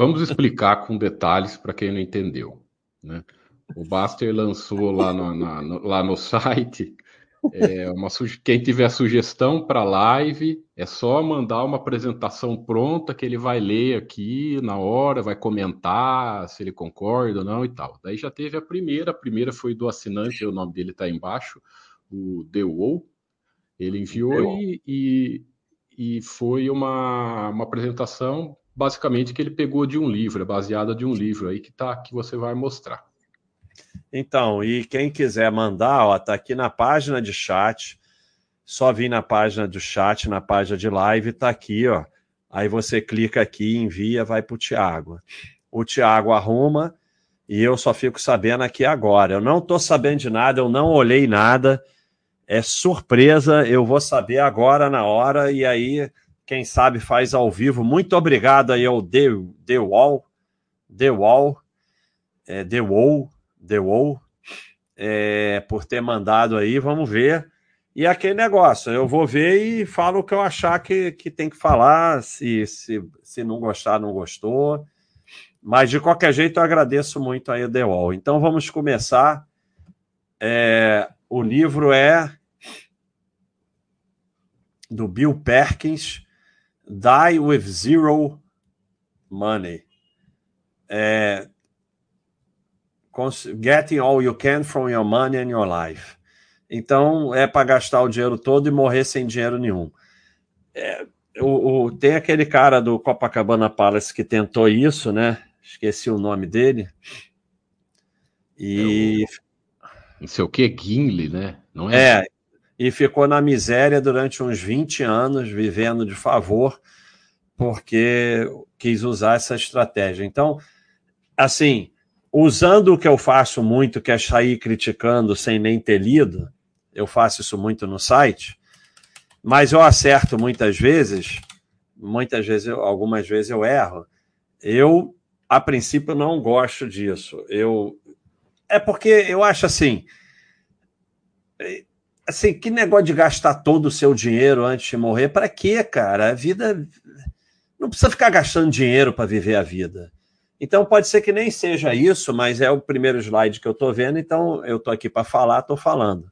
Vamos explicar com detalhes para quem não entendeu, né? O Baster lançou lá no site. Quem tiver sugestão para live, é só mandar uma apresentação pronta que ele vai ler aqui na hora, vai comentar se ele concorda ou não e tal. Daí já teve a primeira foi do assinante, o nome dele está embaixo, o Dewol. Ele enviou e foi uma apresentação basicamente que ele pegou de um livro, baseada de um livro aí que você vai mostrar. Então, e quem quiser mandar, ó, tá aqui na página de chat. Só vir na página do chat, na página de live, tá aqui, ó. Aí você clica aqui, envia, vai pro Thiago. O Thiago arruma e eu só fico sabendo aqui agora. Eu não tô sabendo de nada, eu não olhei nada. É surpresa, eu vou saber agora na hora e aí, quem sabe, faz ao vivo. Muito obrigado aí ao The Wall, por ter mandado aí, vamos ver. E aquele negócio, eu vou ver e falo o que eu achar que tem que falar, se não gostar, não gostou. Mas, de qualquer jeito, eu agradeço muito aí o The Wall. Então, vamos começar. O livro é do Bill Perkins, Die with Zero Money. Getting all you can from your money and your life. Então, é para gastar o dinheiro todo e morrer sem dinheiro nenhum. Tem aquele cara do Copacabana Palace que tentou isso, né? Esqueci o nome dele. Não sei o que, Gimli, né? Não é? E ficou na miséria durante uns 20 anos, vivendo de favor, porque quis usar essa estratégia. Então, assim, usando o que eu faço muito, que é sair criticando sem nem ter lido, eu faço isso muito no site, mas eu acerto muitas vezes, algumas vezes eu erro. Eu, a princípio, não gosto disso. É porque eu acho assim, que negócio de gastar todo o seu dinheiro antes de morrer, para quê, cara? A vida não precisa ficar gastando dinheiro para viver a vida. Então pode ser que nem seja isso, mas é o primeiro slide que eu estou vendo, então eu estou aqui para falar, estou falando.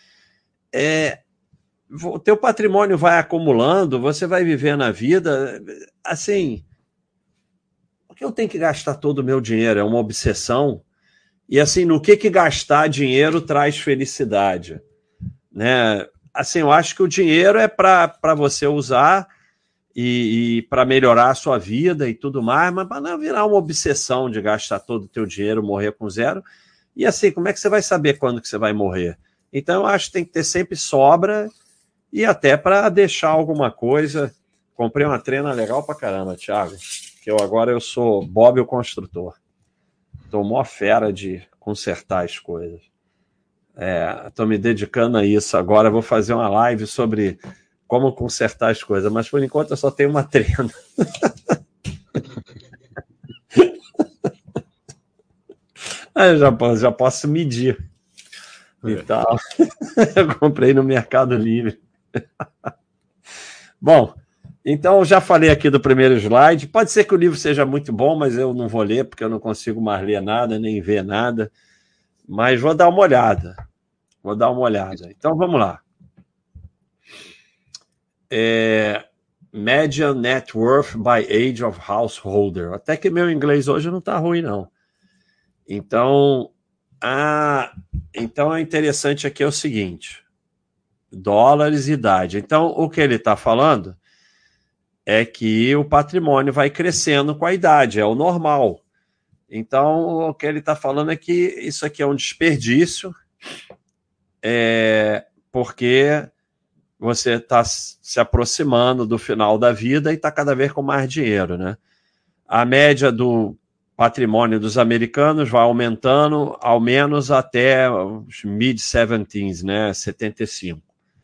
O teu patrimônio vai acumulando, você vai vivendo a vida, assim, por que eu tenho que gastar todo o meu dinheiro? É uma obsessão. E assim, no que gastar dinheiro traz felicidade? Né? Assim, eu acho que o dinheiro é para você usar e para melhorar a sua vida e tudo mais, mas para não virar uma obsessão de gastar todo o teu dinheiro, morrer com zero. E assim, como é que você vai saber quando que você vai morrer? Então, eu acho que tem que ter sempre sobra e até para deixar alguma coisa. Comprei uma trena legal pra caramba, Thiago, que agora eu sou Bob o construtor. Tô mó fera de consertar as coisas. Tô me dedicando a isso. Agora vou fazer uma live sobre como consertar as coisas, mas por enquanto eu só tenho uma trena. Eu já posso medir. Então, eu comprei no Mercado Livre. Bom, então eu já falei aqui do primeiro slide. Pode ser que o livro seja muito bom, mas eu não vou ler, porque eu não consigo mais ler nada, nem ver nada. Mas vou dar uma olhada. Então, vamos lá. Median Net Worth by Age of Householder. Até que meu inglês hoje não está ruim, não. Então, é interessante aqui é o seguinte. Dólares e idade. Então, o que ele está falando é que o patrimônio vai crescendo com a idade, é o normal. Então, o que ele está falando é que isso aqui é um desperdício, porque você está se aproximando do final da vida e está cada vez com mais dinheiro, né? A média do patrimônio dos americanos vai aumentando, ao menos até os mid-70s, né? 75.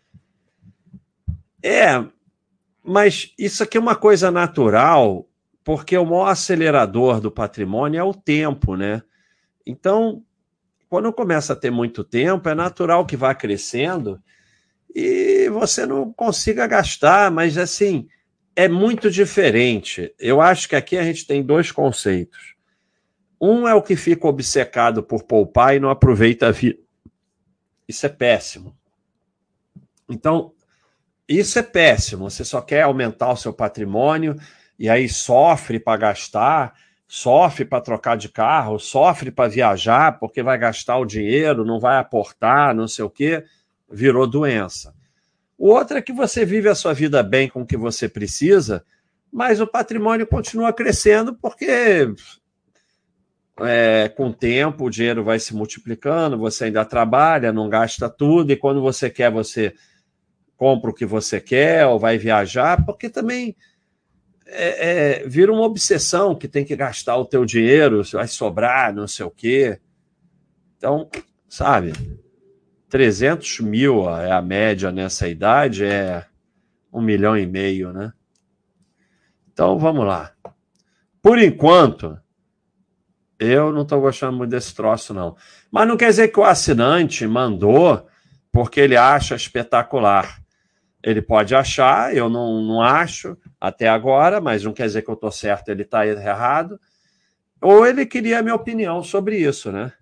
Mas isso aqui é uma coisa natural, porque o maior acelerador do patrimônio é o tempo, né? Então, quando começa a ter muito tempo, é natural que vá crescendo e você não consiga gastar, mas assim, é muito diferente. Eu acho que aqui a gente tem dois conceitos. Um é o que fica obcecado por poupar e não aproveita a vida. Isso é péssimo. Então, isso é péssimo. Você só quer aumentar o seu patrimônio e aí sofre para gastar, sofre para trocar de carro, sofre para viajar porque vai gastar o dinheiro, não vai aportar, não sei o quê. Virou doença. O outro é que você vive a sua vida bem com o que você precisa, mas o patrimônio continua crescendo porque com o tempo o dinheiro vai se multiplicando, você ainda trabalha, não gasta tudo, e quando você quer, você compra o que você quer ou vai viajar, porque também vira uma obsessão que tem que gastar o teu dinheiro, vai sobrar, não sei o quê. Então, sabe, 300 mil é a média nessa idade, é 1,5 milhão, né? Então, vamos lá. Por enquanto, eu não estou gostando muito desse troço, não. Mas não quer dizer que o assinante mandou porque ele acha espetacular. Ele pode achar, eu não acho até agora, mas não quer dizer que eu estou certo, ele está errado. Ou ele queria a minha opinião sobre isso, né?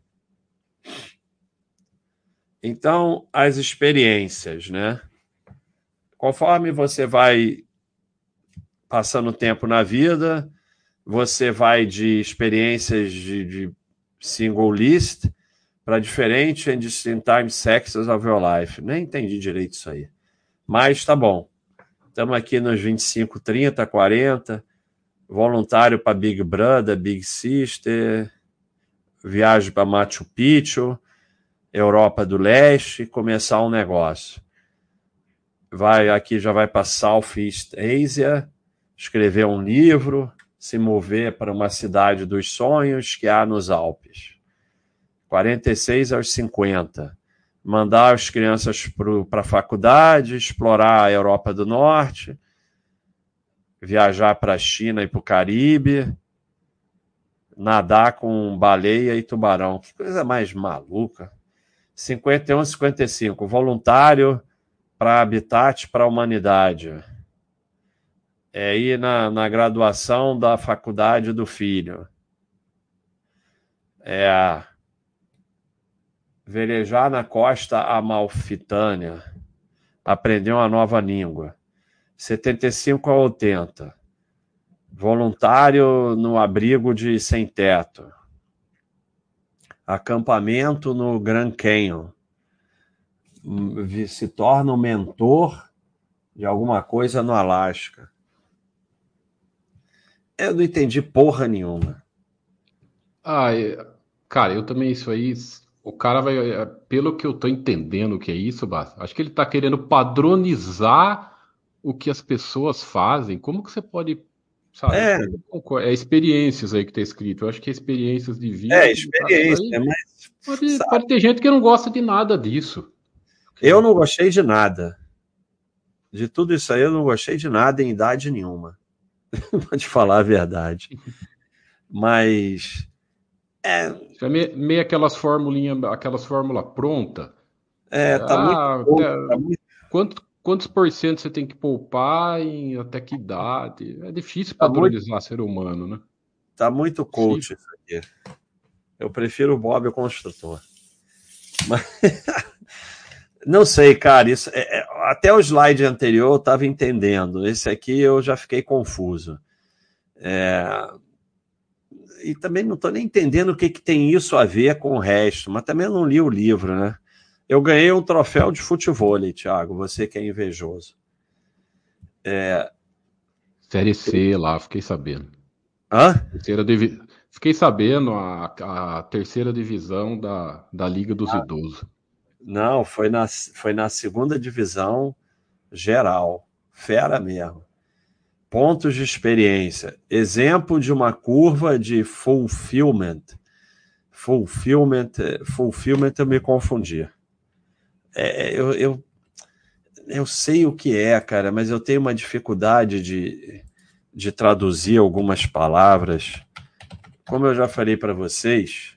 Então, as experiências, né? Conforme você vai passando tempo na vida, você vai de experiências de single list para diferente and distinct time sectors of your life. Nem entendi direito isso aí. Mas tá bom. Estamos aqui nos 25, 30, 40. Voluntário para Big Brother, Big Sister. Viagem para Machu Picchu. Europa do Leste. Começar um negócio. Aqui já vai para Southeast Asia. Escrever um livro. Se mover para uma cidade dos sonhos. Esquiar nos Alpes. 46 aos 50. Mandar as crianças para a faculdade, explorar a Europa do Norte, viajar para a China e para o Caribe, nadar com baleia e tubarão. Que coisa mais maluca. 51, 55. Voluntário para Habitat para a Humanidade. É ir na graduação da faculdade do filho. Velejar na costa amalfitânia, aprender uma nova língua. 75 a 80. Voluntário no abrigo de sem teto. Acampamento no Grand Canyon. Se torna um mentor de alguma coisa no Alasca. Eu não entendi porra nenhuma. Cara, eu também isso aí. O cara vai, pelo que eu tô entendendo o que é isso, Basta, acho que ele tá querendo padronizar o que as pessoas fazem. Como que você pode, sabe? Experiências aí que tá escrito. Eu acho que é experiências de vida. Experiência, mas pode ter gente que não gosta de nada disso. Eu não gostei de nada. De tudo isso aí, eu não gostei de nada em idade nenhuma. Vou te falar a verdade. Mas meio aquelas formulinhas, aquelas fórmulas prontas. Tá muito. Quantos por cento você tem que poupar em até que idade? É difícil padronizar ser humano, né? Tá muito coach isso aqui. Eu prefiro o Bob o Construtor. Mas não sei, cara. Isso até o slide anterior eu estava entendendo. Esse aqui eu já fiquei confuso. E também não estou nem entendendo o que tem isso a ver com o resto. Mas também eu não li o livro, né? Eu ganhei um troféu de futevôlei, Thiago. Você que é invejoso. Série C lá, fiquei sabendo. Hã? Fiquei sabendo a terceira divisão da Liga dos Idosos. Não, foi na segunda divisão geral. Fera mesmo. Pontos de experiência. Exemplo de uma curva de fulfillment. Fulfillment eu me confundi. Eu sei o que é, cara, mas eu tenho uma dificuldade de traduzir algumas palavras. Como eu já falei para vocês,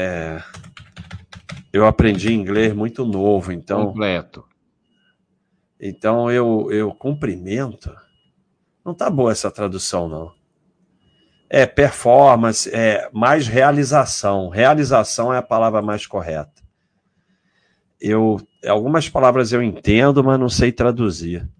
eu aprendi inglês muito novo, então... Completo. Então eu cumprimento. Não tá boa essa tradução, não. É performance, é mais realização. Realização é a palavra mais correta. Algumas palavras eu entendo, mas não sei traduzir.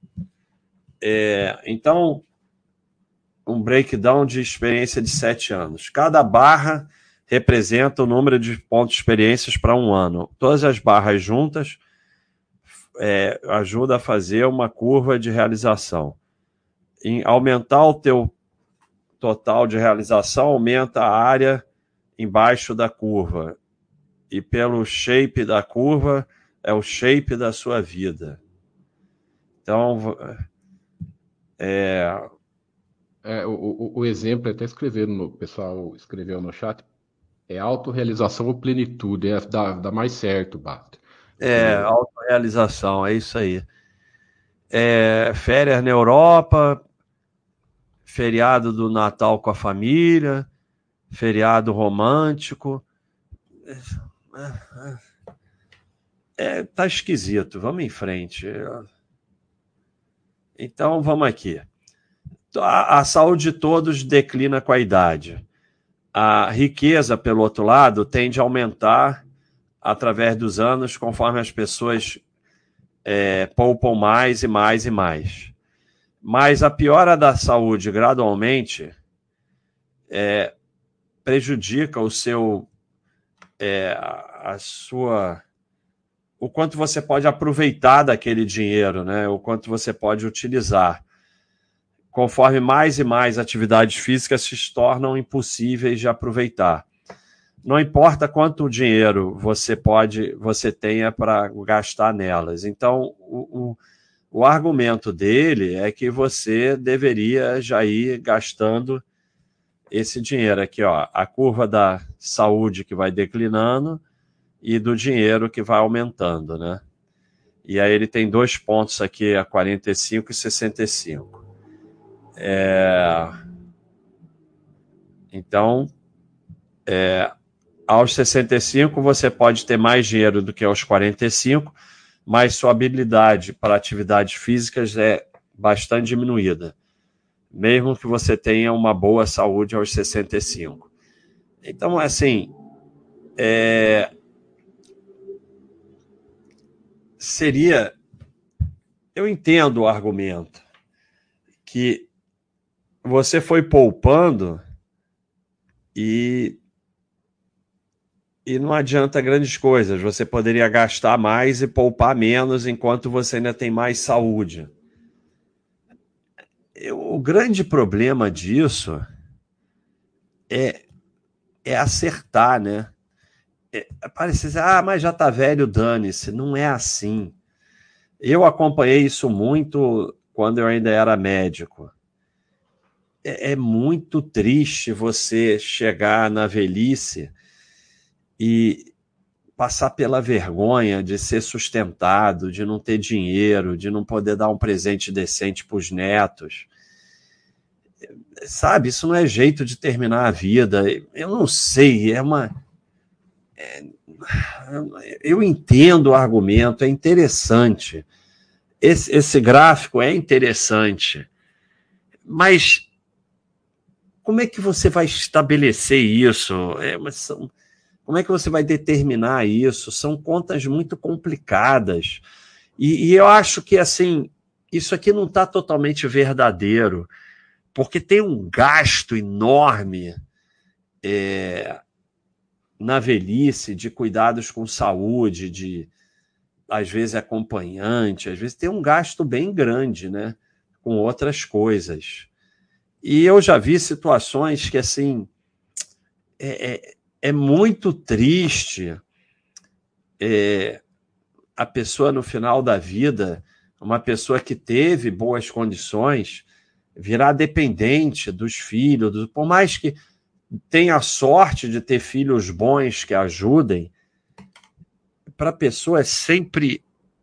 Então, um breakdown de experiência de 7 anos. Cada barra representa o número de pontos de experiências para um ano. Todas as barras juntas ajuda a fazer uma curva de realização. Em aumentar o teu total de realização, aumenta a área embaixo da curva. E pelo shape da curva, é o shape da sua vida. Então, o exemplo, até escreveram, o pessoal escreveu no chat, é autorrealização ou plenitude, dá mais certo, Bato. Autorrealização, é isso aí. Férias na Europa, feriado do Natal com a família, feriado romântico. Tá esquisito, vamos em frente. Então, vamos aqui. A saúde de todos declina com a idade. A riqueza, pelo outro lado, tende a aumentar através dos anos, conforme as pessoas poupam mais e mais e mais. Mas a piora da saúde, gradualmente, prejudica o quanto você pode aproveitar daquele dinheiro, né? O quanto você pode utilizar. Conforme mais e mais atividades físicas se tornam impossíveis de aproveitar. Não importa quanto dinheiro você tenha para gastar nelas. Então, o argumento dele é que você deveria já ir gastando esse dinheiro aqui, ó, a curva da saúde que vai declinando e do dinheiro que vai aumentando, né? E aí ele tem 2 pontos aqui, a 45 e 65. Então, aos 65 você pode ter mais dinheiro do que aos 45, mas sua habilidade para atividades físicas é bastante diminuída, mesmo que você tenha uma boa saúde aos 65. Então, assim, eu entendo o argumento que você foi poupando e não adianta grandes coisas. Você poderia gastar mais e poupar menos enquanto você ainda tem mais saúde. O grande problema disso é acertar, né? Parece assim, mas já tá velho, dane-se. Não é assim. Eu acompanhei isso muito quando eu ainda era médico. É muito triste você chegar na velhice e passar pela vergonha de ser sustentado, de não ter dinheiro, de não poder dar um presente decente para os netos. Sabe, isso não é jeito de terminar a vida. Eu não sei, eu entendo o argumento, é interessante. Esse gráfico é interessante. Mas como é que você vai estabelecer isso? Como é que você vai determinar isso? São contas muito complicadas. E eu acho que, assim, isso aqui não está totalmente verdadeiro, porque tem um gasto enorme na velhice de cuidados com saúde, às vezes acompanhante, às vezes tem um gasto bem grande, né, com outras coisas. E eu já vi situações que, assim, é muito triste a pessoa no final da vida, uma pessoa que teve boas condições, virar dependente dos filhos, por mais que tenha a sorte de ter filhos bons que ajudem, para a pessoa é sempre...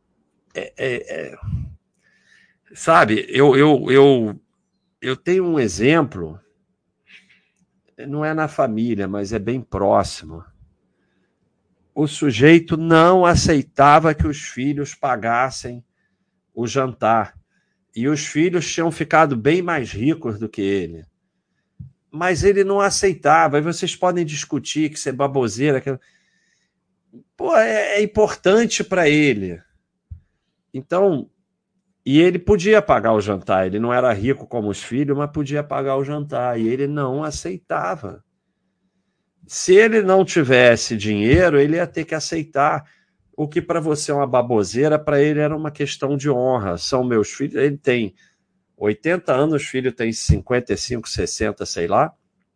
sabe, eu tenho um exemplo, não é na família, mas é bem próximo. O sujeito não aceitava que os filhos pagassem o jantar. E os filhos tinham ficado bem mais ricos do que ele. Mas ele não aceitava. E vocês podem discutir que isso é baboseira. Que... Pô, é importante para ele. Então, e ele podia pagar o jantar. Ele não era rico como os filhos, mas podia pagar o jantar. E ele não aceitava. Se ele não tivesse dinheiro, ele ia ter que aceitar. O que para você é uma baboseira, para ele era uma questão de honra. São meus filhos. Ele tem 80 anos, os filhos têm 55, 60, sei lá.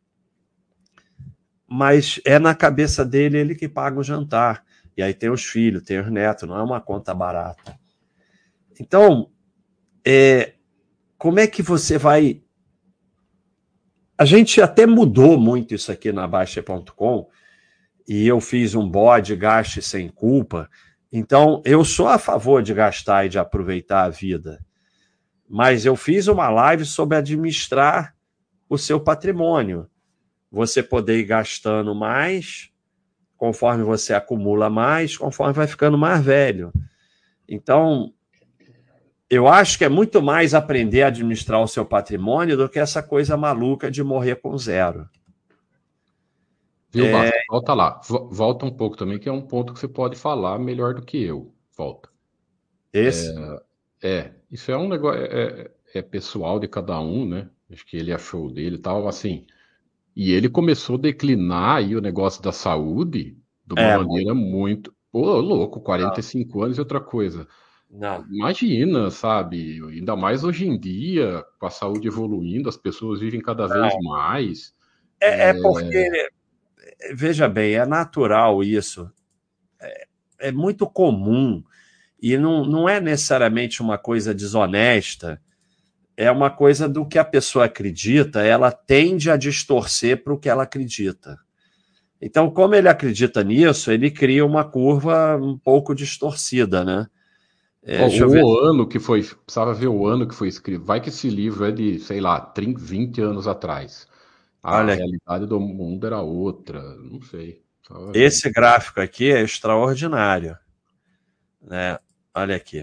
Mas é na cabeça dele ele que paga o jantar. E aí tem os filhos, tem os netos, não é uma conta barata. Então, como é que você vai... A gente até mudou muito isso aqui na Baixa.com, e eu fiz um bode gaste sem culpa. Então, eu sou a favor de gastar e de aproveitar a vida. Mas eu fiz uma live sobre administrar o seu patrimônio. Você poder ir gastando mais, conforme você acumula mais, conforme vai ficando mais velho. Então, eu acho que é muito mais aprender a administrar o seu patrimônio do que essa coisa maluca de morrer com zero. Viu, Basta? Volta lá. Volta um pouco também, que é um ponto que você pode falar melhor do que eu. Volta. Esse? Isso é um negócio, é pessoal de cada um, né? Acho que ele achou dele e tal, assim. E ele começou a declinar aí o negócio da saúde de uma maneira muito... Pô, louco, 45 anos e outra coisa. Não. Imagina, sabe? Ainda mais hoje em dia, com a saúde evoluindo, as pessoas vivem cada vez mais. Porque, veja bem, é natural isso. É muito comum. E não é necessariamente uma coisa desonesta. É uma coisa do que a pessoa acredita, ela tende a distorcer para o que ela acredita. Então, como ele acredita nisso, ele cria uma curva um pouco distorcida, né? Ano que foi, precisava ver o ano que foi escrito. Vai que esse livro é de, sei lá, 30, 20 anos atrás. A realidade do mundo era outra, não sei. Esse gráfico aqui é extraordinário, né? Olha aqui.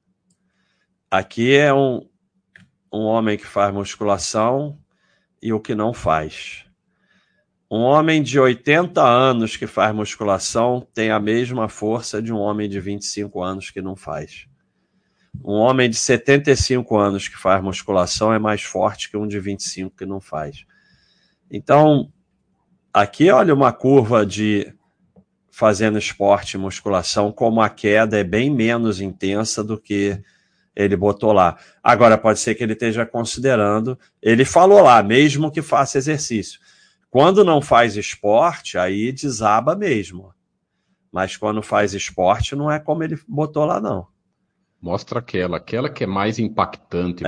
Aqui é um homem que faz musculação e o que não faz. Um homem de 80 anos que faz musculação tem a mesma força de um homem de 25 anos que não faz. Um homem de 75 anos que faz musculação é mais forte que um de 25 que não faz. Então, aqui olha uma curva de fazendo esporte e musculação, como a queda é bem menos intensa do que ele botou lá. Agora, pode ser que ele esteja considerando, ele falou lá, mesmo que faça exercício. Quando não faz esporte, aí desaba mesmo. Mas quando faz esporte, não é como ele botou lá, não. Mostra aquela que é mais impactante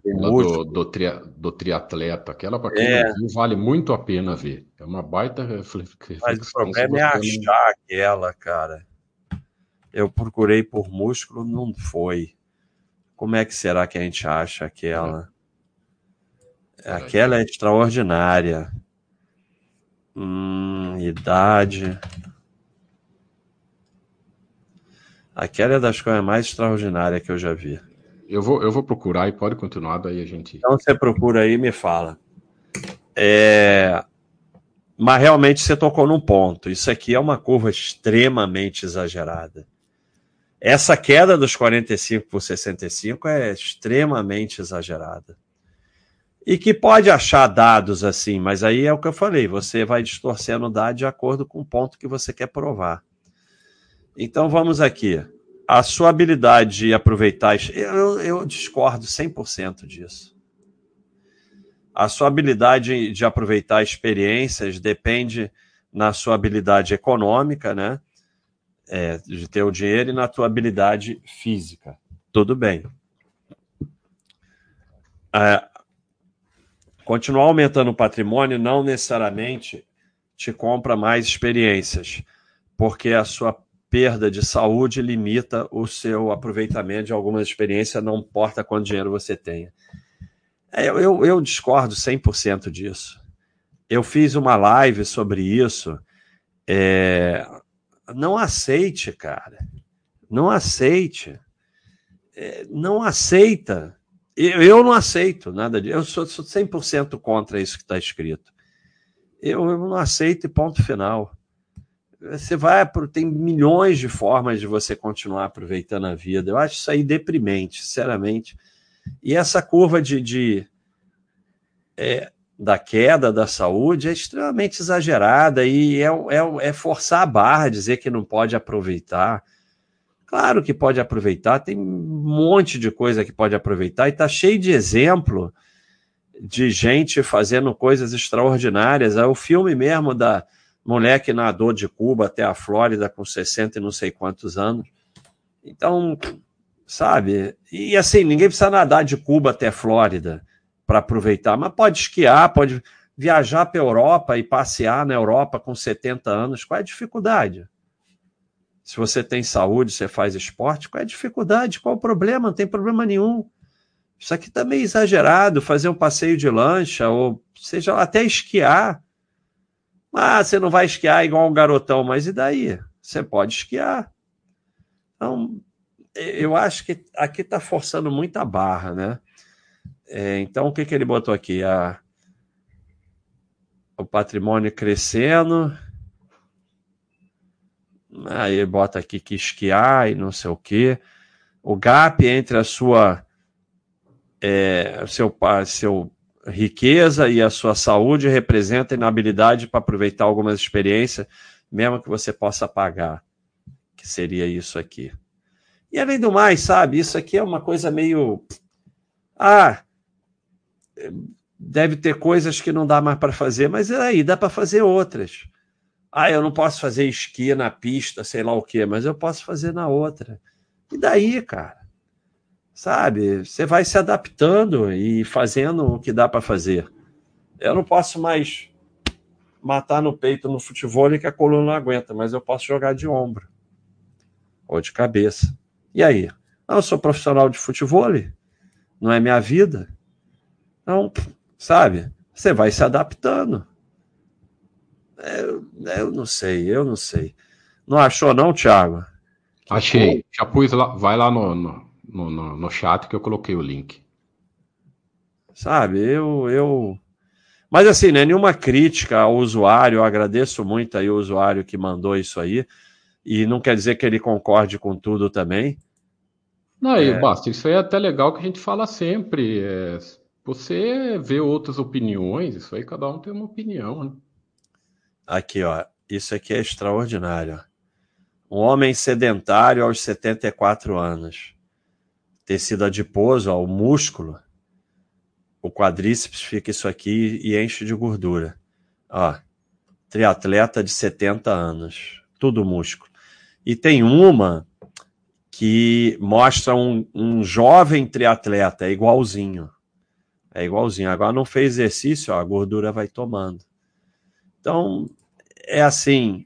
do triatleta. Aquela, para quem não viu, vale muito a pena ver. É uma baita reflexão. Mas o problema é achar aquela, cara. Eu procurei por músculo, não foi. Como é que será que a gente acha aquela? Aquela é extraordinária. Idade. Aquela é das coisas mais extraordinárias que eu já vi. Eu vou procurar e pode continuar, daí a gente... Então você procura aí e me fala. Mas realmente você tocou num ponto. Isso aqui é uma curva extremamente exagerada. Essa queda dos 45 por 65 é extremamente exagerada. E que pode achar dados assim, mas aí é o que eu falei, você vai distorcendo o dado de acordo com o ponto que você quer provar. Então vamos aqui. A sua habilidade de aproveitar... Eu discordo 100% disso. A sua habilidade de aproveitar experiências depende na sua habilidade econômica, né? De ter o dinheiro, e na tua habilidade física. Tudo bem. Continuar aumentando o patrimônio não necessariamente te compra mais experiências, porque a sua perda de saúde limita o seu aproveitamento de algumas experiências, não importa quanto dinheiro você tenha. Eu discordo 100% disso. Eu fiz uma live sobre isso. Não aceite, cara. Não aceite. não aceita. Eu não aceito nada disso. Eu sou 100% contra isso que está escrito. Eu não aceito e ponto final. Você tem milhões de formas de você continuar aproveitando a vida. Eu acho isso aí deprimente, sinceramente. E essa curva da queda da saúde é extremamente exagerada e é forçar a barra, dizer que não pode aproveitar. Claro que pode aproveitar, tem um monte de coisa que pode aproveitar e está cheio de exemplo de gente fazendo coisas extraordinárias. O filme mesmo da mulher que nadou de Cuba até a Flórida com 60 e não sei quantos anos. Então, sabe? E assim, ninguém precisa nadar de Cuba até a Flórida para aproveitar, mas pode esquiar, pode viajar para a Europa e passear na Europa com 70 anos. Qual é a dificuldade? Se você tem saúde, você faz esporte, qual é a dificuldade? Qual o problema? Não tem problema nenhum. Isso aqui está meio exagerado, fazer um passeio de lancha, ou seja, até esquiar. Você não vai esquiar igual um garotão, mas e daí? Você pode esquiar. Então, eu acho que aqui está forçando muita barra, né? Então, o que ele botou aqui? O patrimônio crescendo. Aí bota aqui que esquiar e não sei o quê. O gap entre a sua seu riqueza e a sua saúde representa inabilidade para aproveitar algumas experiências, mesmo que você possa pagar, que seria isso aqui. E além do mais, sabe, isso aqui é uma coisa meio... deve ter coisas que não dá mais para fazer, mas aí dá para fazer outras. Eu não posso fazer esqui na pista, sei lá o quê, mas eu posso fazer na outra. E daí, cara? Sabe? Você vai se adaptando e fazendo o que dá para fazer. Eu não posso mais matar no peito no futebol que a coluna não aguenta, mas eu posso jogar de ombro ou de cabeça. E aí? Eu sou profissional de futebol, não é minha vida. Então, sabe? Você vai se adaptando. Eu não sei. Não achou não, Thiago? Achei. Já pus lá, vai lá no chat que eu coloquei o link. Sabe, Mas assim, não é nenhuma crítica ao usuário, eu agradeço muito aí o usuário que mandou isso aí, e não quer dizer que ele concorde com tudo também. Não, Basta, isso aí é até legal que a gente fala sempre. Você vê outras opiniões, isso aí cada um tem uma opinião, né? Aqui, ó, isso aqui é extraordinário. Um homem sedentário aos 74 anos. Tecido adiposo, ó, o músculo, o quadríceps fica isso aqui e enche de gordura. Ó, triatleta de 70 anos, tudo músculo. E tem uma que mostra um jovem triatleta, é igualzinho. Agora não fez exercício, ó, a gordura vai tomando. Então, é assim,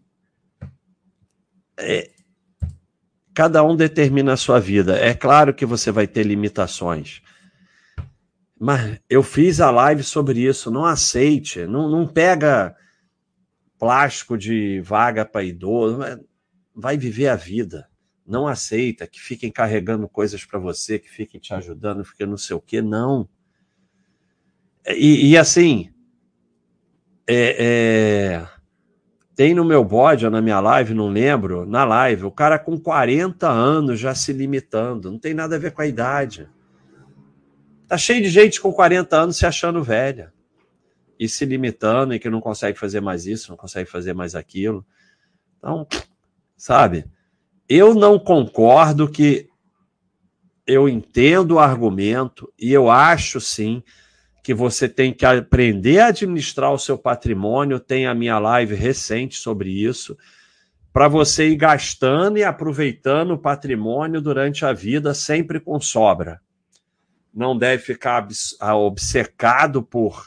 cada um determina a sua vida. É claro que você vai ter limitações. Mas eu fiz a live sobre isso. Não aceite, não pega plástico de vaga para idoso. Vai viver a vida. Não aceita que fiquem carregando coisas para você, que fiquem te ajudando, fiquem não sei o quê. Não. E assim, tem no meu bode ou na minha live, não lembro, na live, o cara com 40 anos já se limitando. Não tem nada a ver com a idade. Tá cheio de gente com 40 anos se achando velha e se limitando e que não consegue fazer mais isso, não consegue fazer mais aquilo. Então, sabe, eu não concordo que eu entendo o argumento e eu acho sim que você tem que aprender a administrar o seu patrimônio. Tem a minha live recente sobre isso, para você ir gastando e aproveitando o patrimônio durante a vida, sempre com sobra. Não deve ficar obcecado por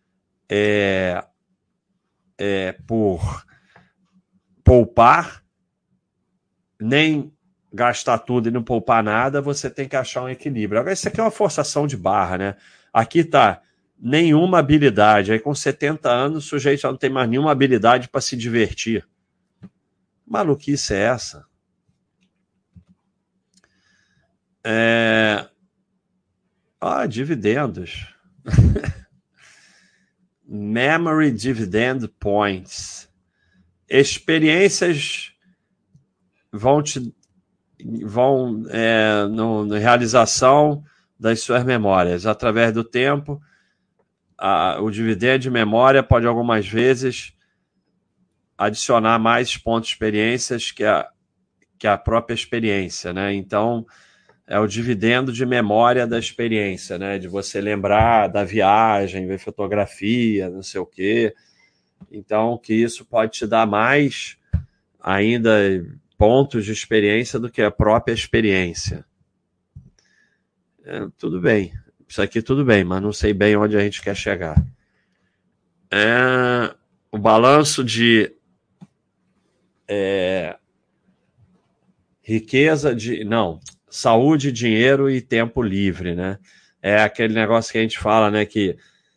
poupar, nem gastar tudo e não poupar nada. Você tem que achar um equilíbrio. Agora, isso aqui é uma forçação de barra, né? Aqui tá nenhuma habilidade. Aí com 70 anos o sujeito já não tem mais nenhuma habilidade para se divertir. Maluquice é essa? Dividendos. Memory Dividend Points. Experiências na realização das suas memórias. Através do tempo, o dividendo de memória pode algumas vezes adicionar mais pontos de experiências que a própria experiência, né? Então, é o dividendo de memória da experiência, né? De você lembrar da viagem, ver fotografia, não sei o quê. Então, que isso pode te dar mais ainda pontos de experiência do que a própria experiência. Tudo bem. Isso aqui tudo bem, mas não sei bem onde a gente quer chegar. O balanço de saúde, dinheiro e tempo livre, né? É aquele negócio que a gente fala, né? Que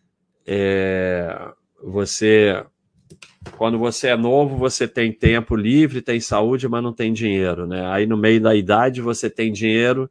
quando você é novo, você tem tempo livre, tem saúde, mas não tem dinheiro, né? Aí no meio da idade você tem dinheiro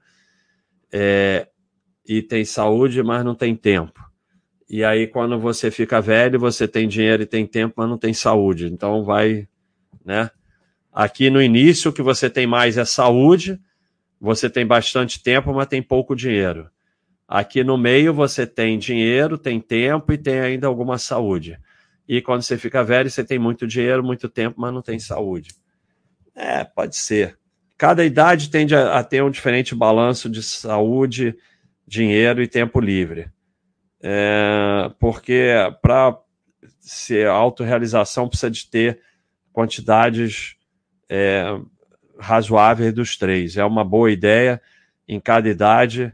e tem saúde, mas não tem tempo. E aí quando você fica velho, você tem dinheiro e tem tempo, mas não tem saúde. Então vai, né? Aqui no início o que você tem mais é saúde, você tem bastante tempo, mas tem pouco dinheiro. Aqui no meio você tem dinheiro, tem tempo e tem ainda alguma saúde. E quando você fica velho, você tem muito dinheiro, muito tempo, mas não tem saúde. Pode ser. Cada idade tende a ter um diferente balanço de saúde, dinheiro e tempo livre. Porque para ser autorrealização precisa de ter quantidades razoáveis dos três. É uma boa ideia, em cada idade,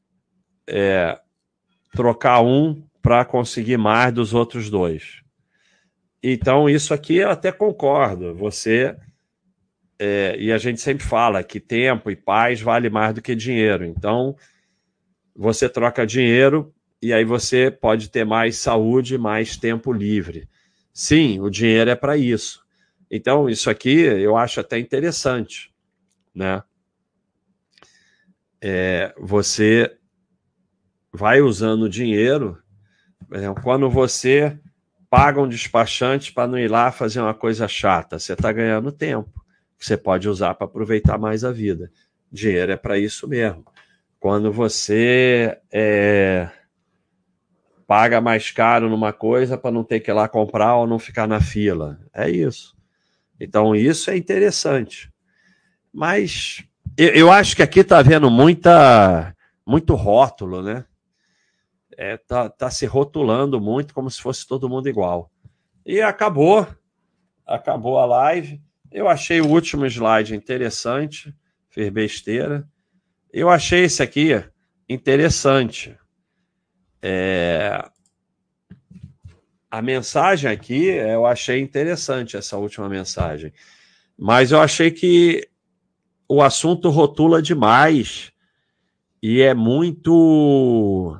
trocar um para conseguir mais dos outros dois. Então, isso aqui eu até concordo. E a gente sempre fala que tempo e paz vale mais do que dinheiro. Então, você troca dinheiro e aí você pode ter mais saúde, mais tempo livre. Sim, o dinheiro é para isso. Então, isso aqui eu acho até interessante, né? Você vai usando o dinheiro, por exemplo, quando você paga um despachante para não ir lá fazer uma coisa chata, você está ganhando tempo, que você pode usar para aproveitar mais a vida. Dinheiro é para isso mesmo. Quando você paga mais caro numa coisa para não ter que ir lá comprar ou não ficar na fila. É isso. Então, isso é interessante. Mas eu acho que aqui está havendo muito rótulo, né? Tá se rotulando muito como se fosse todo mundo igual. E acabou a live. Eu achei o último slide interessante, fez besteira. Eu achei esse aqui interessante. A mensagem aqui, eu achei interessante essa última mensagem. Mas eu achei que o assunto rotula demais e é muito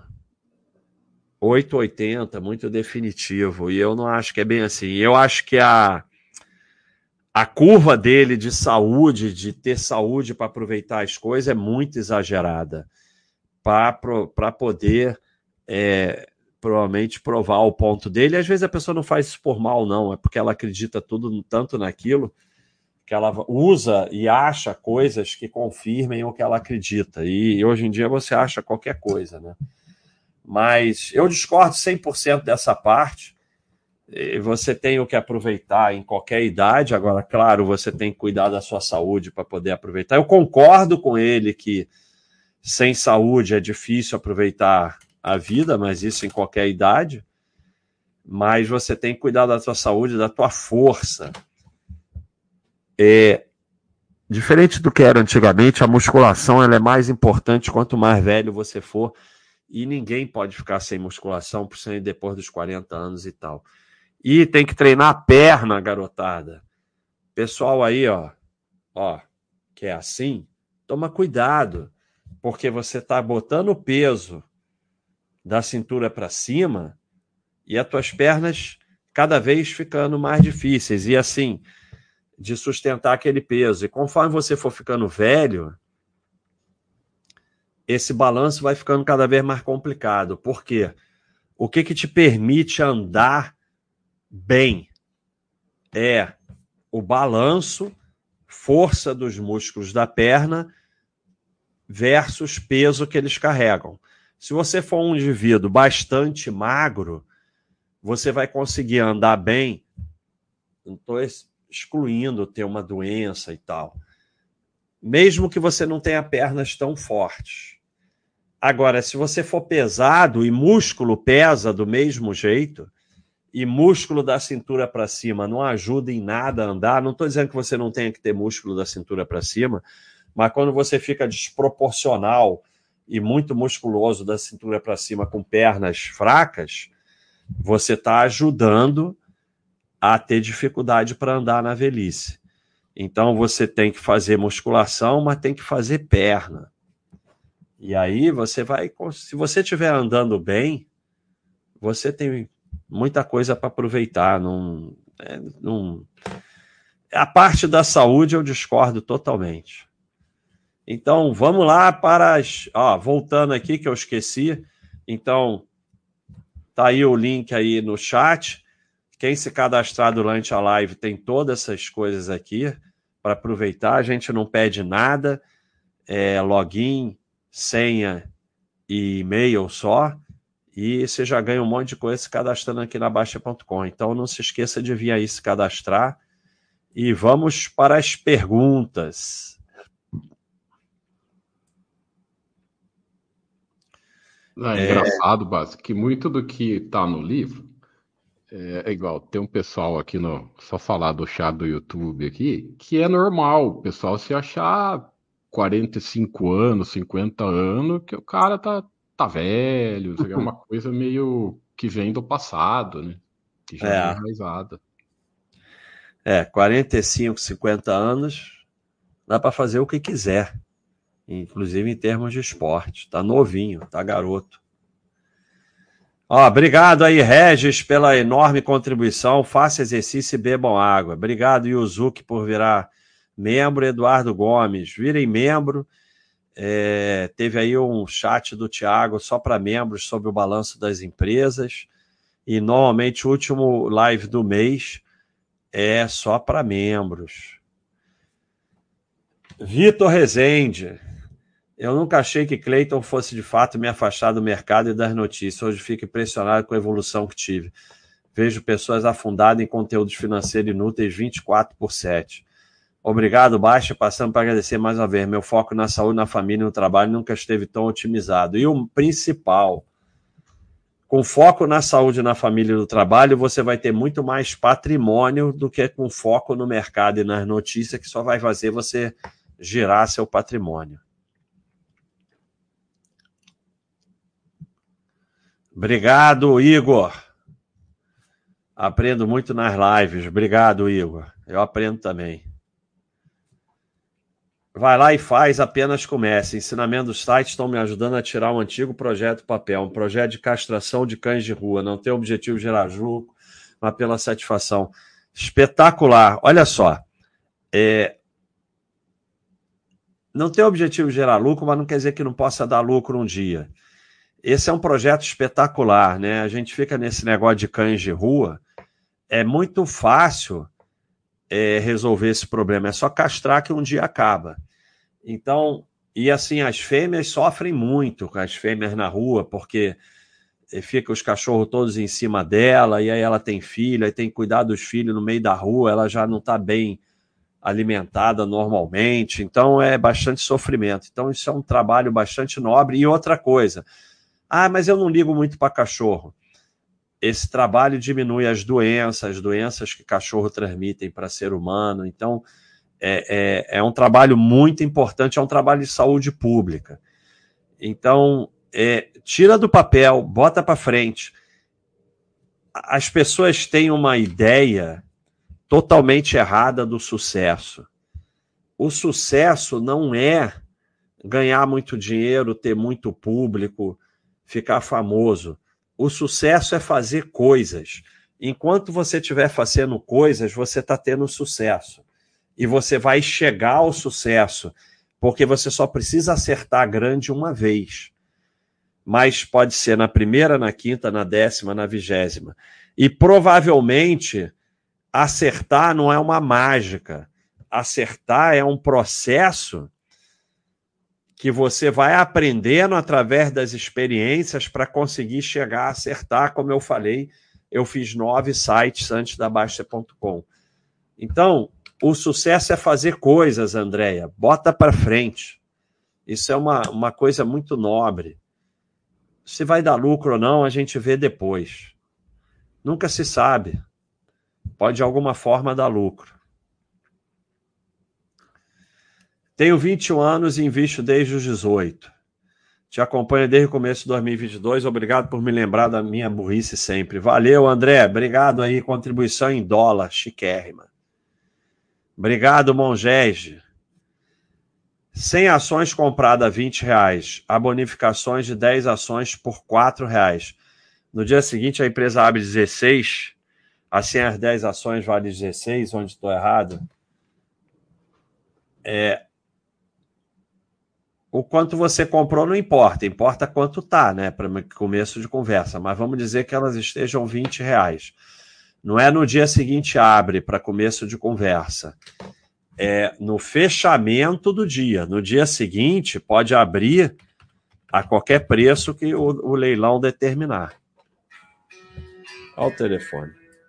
880, muito definitivo. E eu não acho que é bem assim. Eu acho que a curva dele de saúde, de ter saúde para aproveitar as coisas, é muito exagerada para poder provavelmente provar o ponto dele. Às vezes a pessoa não faz isso por mal, não. É porque ela acredita tanto naquilo que ela usa e acha coisas que confirmem o que ela acredita. E hoje em dia você acha qualquer coisa, né? Mas eu discordo 100% dessa parte. Você tem o que aproveitar em qualquer idade. Agora, claro, você tem que cuidar da sua saúde para poder aproveitar. Eu concordo com ele que sem saúde é difícil aproveitar a vida, mas isso em qualquer idade. Mas você tem que cuidar da tua saúde, da tua força. Diferente do que era antigamente, a musculação ela é mais importante quanto mais velho você for. E ninguém pode ficar sem musculação, principalmente depois dos 40 anos e tal. E tem que treinar a perna, garotada. Pessoal aí, ó, que é assim, toma cuidado, porque você está botando o peso da cintura para cima e as tuas pernas cada vez ficando mais difíceis. E assim, de sustentar aquele peso. E conforme você for ficando velho, esse balanço vai ficando cada vez mais complicado. Por quê? O que te permite andar bem é o balanço, força dos músculos da perna versus peso que eles carregam. Se você for um indivíduo bastante magro, você vai conseguir andar bem. Não estou excluindo ter uma doença e tal. Mesmo que você não tenha pernas tão fortes. Agora, se você for pesado e músculo pesa do mesmo jeito, e músculo da cintura para cima não ajuda em nada a andar, não estou dizendo que você não tenha que ter músculo da cintura para cima, mas quando você fica desproporcional e muito musculoso da cintura para cima com pernas fracas, você está ajudando a ter dificuldade para andar na velhice. Então você tem que fazer musculação, mas tem que fazer perna. E aí você vai, se você estiver andando bem, você tem muita coisa para aproveitar. A parte da saúde eu discordo totalmente. Então, vamos lá para as... voltando aqui, que eu esqueci. Então, tá aí o link aí no chat. Quem se cadastrar durante a live tem todas essas coisas aqui para aproveitar. A gente não pede nada. Login, senha e e-mail só. E você já ganha um monte de coisa se cadastrando aqui na Baixa.com. Então, não se esqueça de vir aí se cadastrar. E vamos para as perguntas. Engraçado, Bas, que muito do que tá no livro é igual. Tem um pessoal aqui só falar do chat do YouTube aqui, que é normal o pessoal se achar 45 anos, 50 anos, que o cara tá velho, isso aqui é uma coisa meio que vem do passado, né? Que já é enraizada. 45, 50 anos, dá para fazer o que quiser, inclusive em termos de esporte. Tá novinho, tá garoto. Obrigado aí, Regis, pela enorme contribuição. Faça exercício e bebam água. Obrigado, Yuzuki, por virar membro. Eduardo Gomes, virem membro. Teve aí um chat do Thiago só para membros sobre o balanço das empresas. E normalmente o último live do mês é só para membros. Vitor Rezende. Eu nunca achei que Clayton fosse de fato me afastar do mercado e das notícias. Hoje fico impressionado com a evolução que tive. Vejo pessoas afundadas em conteúdos financeiros inúteis 24/7. Obrigado, Baixa. Passando para agradecer mais uma vez. Meu foco na saúde, na família e no trabalho nunca esteve tão otimizado. E o principal, com foco na saúde, na família e no trabalho, você vai ter muito mais patrimônio do que com foco no mercado e nas notícias, que só vai fazer você girar seu patrimônio. Obrigado, Igor. Aprendo muito nas lives. Obrigado, Igor. Eu aprendo também. Vai lá e faz, apenas comece. Ensinamento dos sites estão me ajudando a tirar um antigo projeto do papel. Um projeto de castração de cães de rua. Não tem o objetivo de gerar lucro, mas pela satisfação. Espetacular. Olha só. Não tem o objetivo de gerar lucro, mas não quer dizer que não possa dar lucro um dia. Esse é um projeto espetacular, né? A gente fica nesse negócio de cães de rua. É muito fácil resolver esse problema. É só castrar que um dia acaba. Então, e assim, as fêmeas sofrem muito com as fêmeas na rua, porque fica os cachorros todos em cima dela, e aí ela tem filho, aí tem que cuidar dos filhos no meio da rua, ela já não está bem alimentada normalmente. Então, é bastante sofrimento. Então, isso é um trabalho bastante nobre. E outra coisa... mas eu não ligo muito para cachorro. Esse trabalho diminui as doenças que cachorro transmitem para ser humano. Então, é um trabalho muito importante, é um trabalho de saúde pública. Então, tira do papel, bota para frente. As pessoas têm uma ideia totalmente errada do sucesso. O sucesso não é ganhar muito dinheiro, ter muito público, ficar famoso. O sucesso é fazer coisas. Enquanto você estiver fazendo coisas, você está tendo sucesso. E você vai chegar ao sucesso. porque você só precisa acertar grande uma vez. Mas pode ser na primeira, na quinta, na 10ª, na 20ª. E provavelmente acertar não é uma mágica. Acertar é um processo que você vai aprendendo através das experiências para conseguir chegar a acertar. Como eu falei, eu fiz 9 sites antes da Baster.com. Então, o sucesso é fazer coisas, Andréia. Bota para frente. Isso é uma coisa muito nobre. Se vai dar lucro ou não, a gente vê depois. Nunca se sabe. Pode de alguma forma dar lucro. Tenho 21 anos e invisto desde os 18. Te acompanho desde o começo de 2022. Obrigado por me lembrar da minha burrice sempre. Valeu, André. Obrigado aí. Contribuição em dólar. Chiquérrima. Obrigado, Mongege. 100 ações compradas a R$20. Há bonificações de 10 ações por R$4. No dia seguinte, a empresa abre 16. Assim, as 10 ações valem 16, onde estou errado. O quanto você comprou não importa. Importa quanto tá, né? Para começo de conversa. Mas vamos dizer que elas estejam R$20. Não é no dia seguinte abre para começo de conversa. É no fechamento do dia. No dia seguinte, pode abrir a qualquer preço que o leilão determinar. Olha o telefone.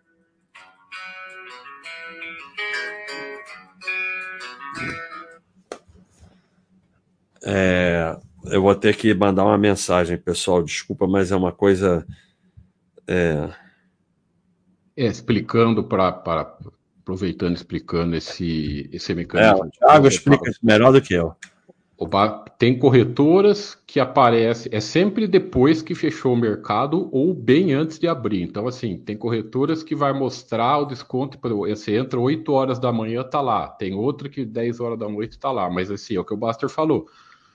Eu vou ter que mandar uma mensagem, pessoal. Desculpa, mas é uma coisa... explicando aproveitando, explicando esse mecanismo. O Thiago explica isso melhor do que eu. Tem corretoras que aparecem, é sempre depois que fechou o mercado ou bem antes de abrir. Então, assim, tem corretoras que vai mostrar o desconto, você entra 8 horas da manhã, tá lá. Tem outra que 10 horas da noite tá lá. Mas, assim, é o que o Baster falou.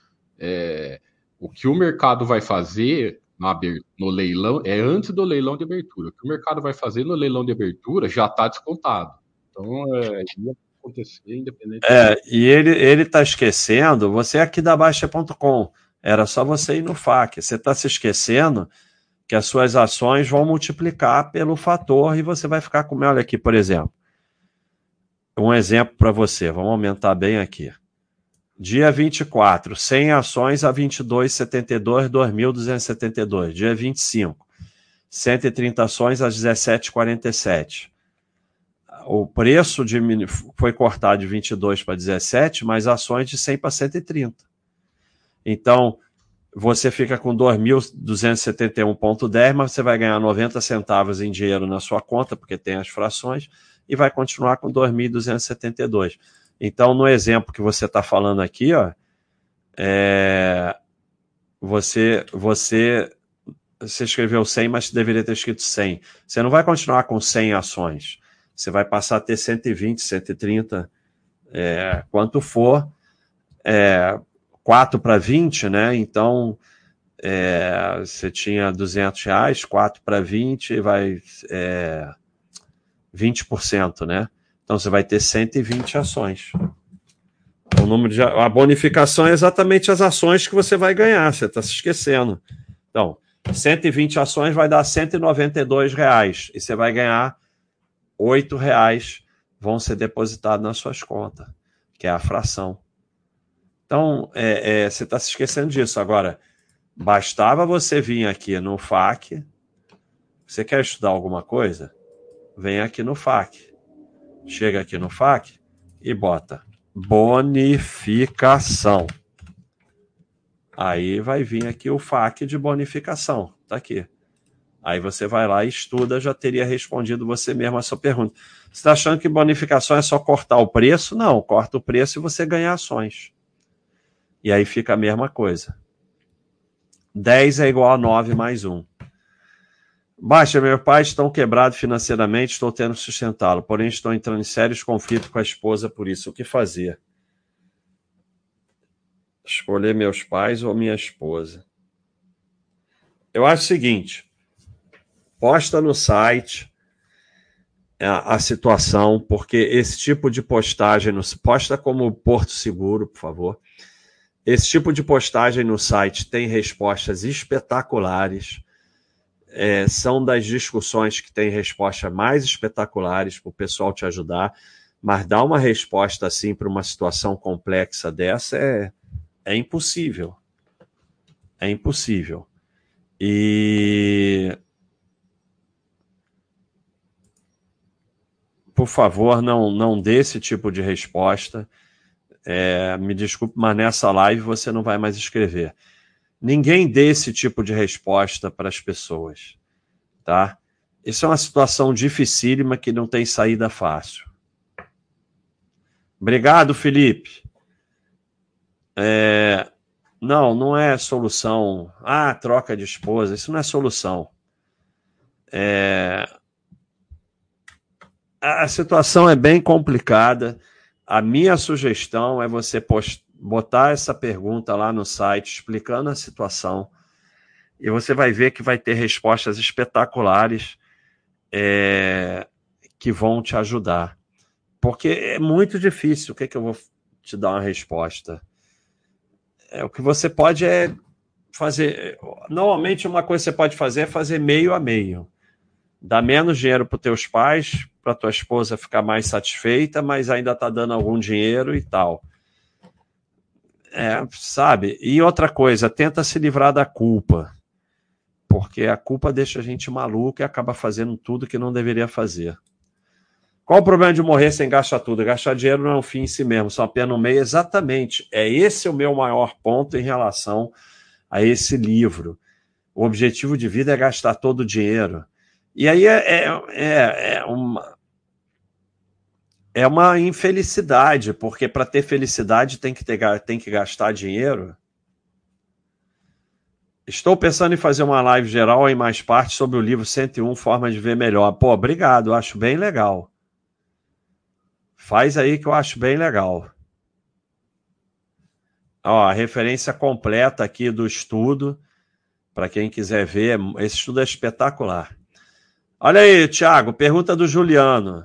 O que o mercado vai fazer no leilão é antes do leilão de abertura. O que o mercado vai fazer no leilão de abertura já está descontado. Então, ia acontecer independente. E ele está esquecendo, você é aqui da Baixa.com, era só você ir no FAQ. Você está se esquecendo que as suas ações vão multiplicar pelo fator e você vai ficar com... Olha aqui, por exemplo. Um exemplo para você, vamos aumentar bem aqui. Dia 24, 100 ações a 22,72, 2.272. Dia 25, 130 ações a 17,47. O preço foi cortado de 22 para 17, mas ações de 100 para 130. Então, você fica com 2.271,10, mas você vai ganhar 90 centavos em dinheiro na sua conta, porque tem as frações, e vai continuar com 2.272. Então, no exemplo que você está falando aqui, ó, você escreveu 100, mas deveria ter escrito 100. Você não vai continuar com 100 ações. Você vai passar a ter 120, 130, quanto for. 4 para 20, né? Então, você tinha R$200, 4 para 20, vai 20%, né? Então, você vai ter 120 ações. A bonificação é exatamente as ações que você vai ganhar, você está se esquecendo. Então, 120 ações vai dar R$192, e você vai ganhar R$8 vão ser depositados nas suas contas, que é a fração. Então, você está se esquecendo disso. Agora, bastava você vir aqui no FAQ. Você quer estudar alguma coisa? Vem aqui no FAQ. Chega aqui no FAQ e bota bonificação. Aí vai vir aqui o FAQ de bonificação. Está aqui. Aí você vai lá e estuda, já teria respondido você mesmo a sua pergunta. Você está achando que bonificação é só cortar o preço? Não, corta o preço e você ganha ações. E aí fica a mesma coisa. 10 é igual a 9 mais 1. Baixa, meus pais estão quebrados financeiramente, estou tendo que sustentá-lo, porém estou entrando em sérios conflitos com a esposa por isso. O que fazer? Escolher meus pais ou minha esposa? Eu acho o seguinte, posta no site a situação, porque esse tipo de postagem, posta como Porto Seguro, por favor. Esse tipo de postagem no site tem respostas espetaculares. São das discussões que tem respostas mais espetaculares para o pessoal te ajudar, mas dar uma resposta assim para uma situação complexa dessa é impossível. É impossível. E, por favor, não dê esse tipo de resposta. Me desculpe, mas nessa live você não vai mais escrever. Ninguém dê esse tipo de resposta para as pessoas, tá? Isso é uma situação dificílima que não tem saída fácil. Obrigado, Felipe. Não é solução. Troca de esposa, isso não é solução. A situação é bem complicada. A minha sugestão é você botar essa pergunta lá no site, explicando a situação, e você vai ver que vai ter respostas espetaculares que vão te ajudar. Porque é muito difícil. O que eu vou te dar uma resposta? O que você pode fazer. Normalmente, uma coisa que você pode fazer é fazer meio a meio. Dar menos dinheiro para os teus pais, para tua esposa ficar mais satisfeita, mas ainda está dando algum dinheiro e tal. Sabe? E outra coisa, tenta se livrar da culpa. Porque a culpa deixa a gente maluco e acaba fazendo tudo que não deveria fazer. Qual o problema de morrer sem gastar tudo? Gastar dinheiro não é um fim em si mesmo, só apenas um meio. Exatamente. Esse o meu maior ponto em relação a esse livro. O objetivo de vida é gastar todo o dinheiro. E aí é uma infelicidade, porque para ter felicidade tem que gastar dinheiro. Estou pensando em fazer uma live geral em mais parte sobre o livro 101 Formas de Ver Melhor. Pô, obrigado, acho bem legal. Faz aí que eu acho bem legal. A referência completa aqui do estudo, para quem quiser ver, esse estudo é espetacular. Olha aí, Thiago, pergunta do Juliano.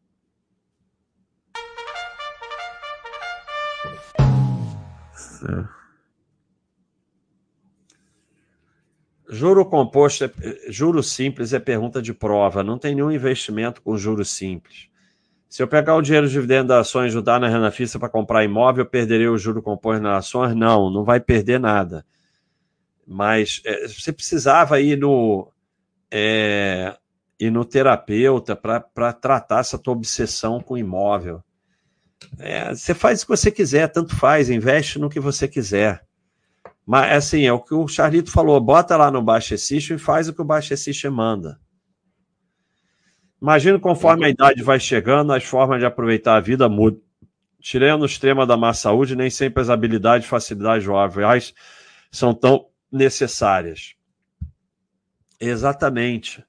Juro composto, juro simples é pergunta de prova. Não tem nenhum investimento com juro simples. Se eu pegar o dinheiro de dividendo das ações e ajudar na renda fixa para comprar imóvel, eu perderei o juro composto nas ações? Não vai perder nada. Mas você precisava ir no terapeuta para tratar essa tua obsessão com imóvel. Você faz o que você quiser, tanto faz, investe no que você quiser. Mas, assim, é o que o Charlito falou, bota lá no Baixa System e faz o que o Baixa System manda. Imagino conforme a idade vai chegando, as formas de aproveitar a vida mudam. Tirando o extremo da má saúde, nem sempre as habilidades e facilidades jovens são tão necessárias. Exatamente.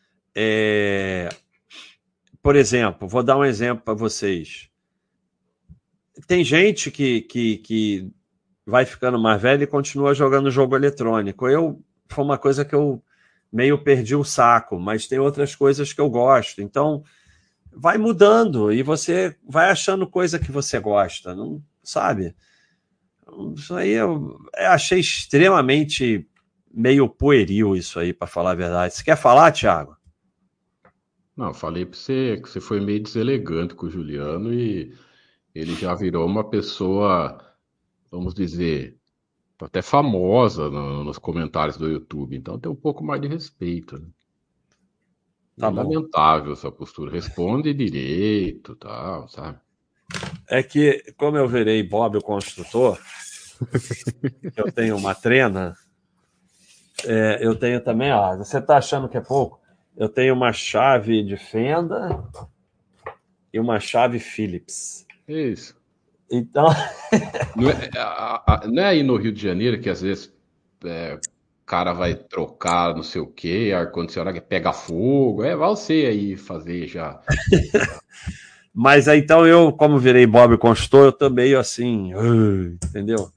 Por exemplo, vou dar um exemplo para vocês. Tem gente que vai ficando mais velho e continua jogando jogo eletrônico. Foi uma coisa que eu meio perdi o saco, mas tem outras coisas que eu gosto. Então, vai mudando e você vai achando coisa que você gosta, não sabe? Isso aí eu achei extremamente meio pueril isso aí, para falar a verdade. Você quer falar, Thiago? Não, falei para você que você foi meio deselegante com o Juliano e ele já virou uma pessoa, vamos dizer, até famosa nos comentários do YouTube. Então tem um pouco mais de respeito, né? Tá É bom. lamentável essa postura. Responde direito, tal, sabe? É que, como eu virei Bob o construtor, eu tenho uma trena, eu tenho também, você tá achando que é pouco? Eu tenho uma chave de fenda e uma chave Phillips. Isso. Então... Não é aí no Rio de Janeiro que às vezes o cara vai trocar não sei o que, ar-condicionado que pega fogo. Vai você aí fazer já. Mas aí, então eu, como virei Bob Construtor, eu tô meio assim, entendeu?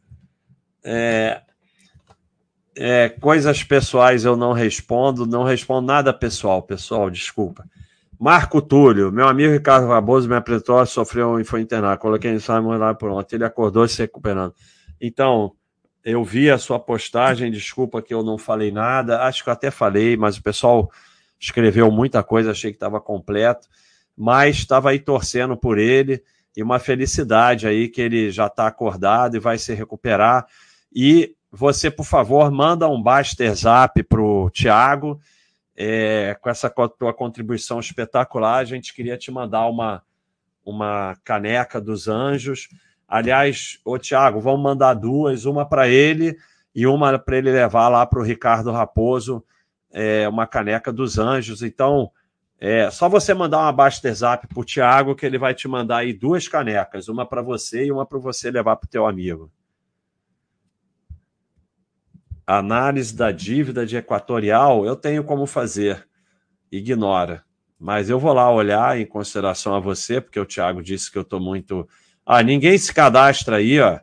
Coisas pessoais eu não respondo nada pessoal, desculpa. Marco Túlio, meu amigo Ricardo Raboso me apresentou, sofreu e foi internado. Coloquei em Simon lá pronto. Ele acordou se recuperando. Então, eu vi a sua postagem, desculpa que eu não falei nada, acho que eu até falei, mas o pessoal escreveu muita coisa, achei que estava completo, mas estava aí torcendo por ele, e uma felicidade aí que ele já está acordado e vai se recuperar. E você, por favor, manda um Baster Zap para o Thiago, com essa tua contribuição espetacular. A gente queria te mandar uma caneca dos Anjos. Aliás, Thiago, vamos mandar duas, uma para ele e uma para ele levar lá para o Ricardo Raposo, uma caneca dos Anjos. Então, só você mandar uma Baster Zap para o Thiago que ele vai te mandar aí duas canecas, uma para você e uma para você levar para o teu amigo. Análise da dívida de Equatorial, eu tenho como fazer. Ignora. Mas eu vou lá olhar em consideração a você, porque o Thiago disse que eu estou muito... ninguém se cadastra aí, ó.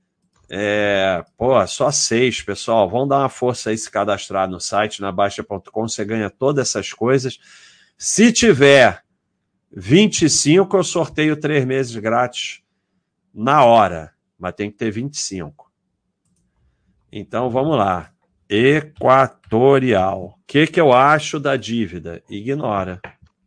Só 6, pessoal. Vão dar uma força aí, se cadastrar no site, na Baixa.com, você ganha todas essas coisas. Se tiver 25, eu sorteio 3 meses grátis na hora, mas tem que ter 25. Então, vamos lá. Equatorial. O que eu acho da dívida? Ignora.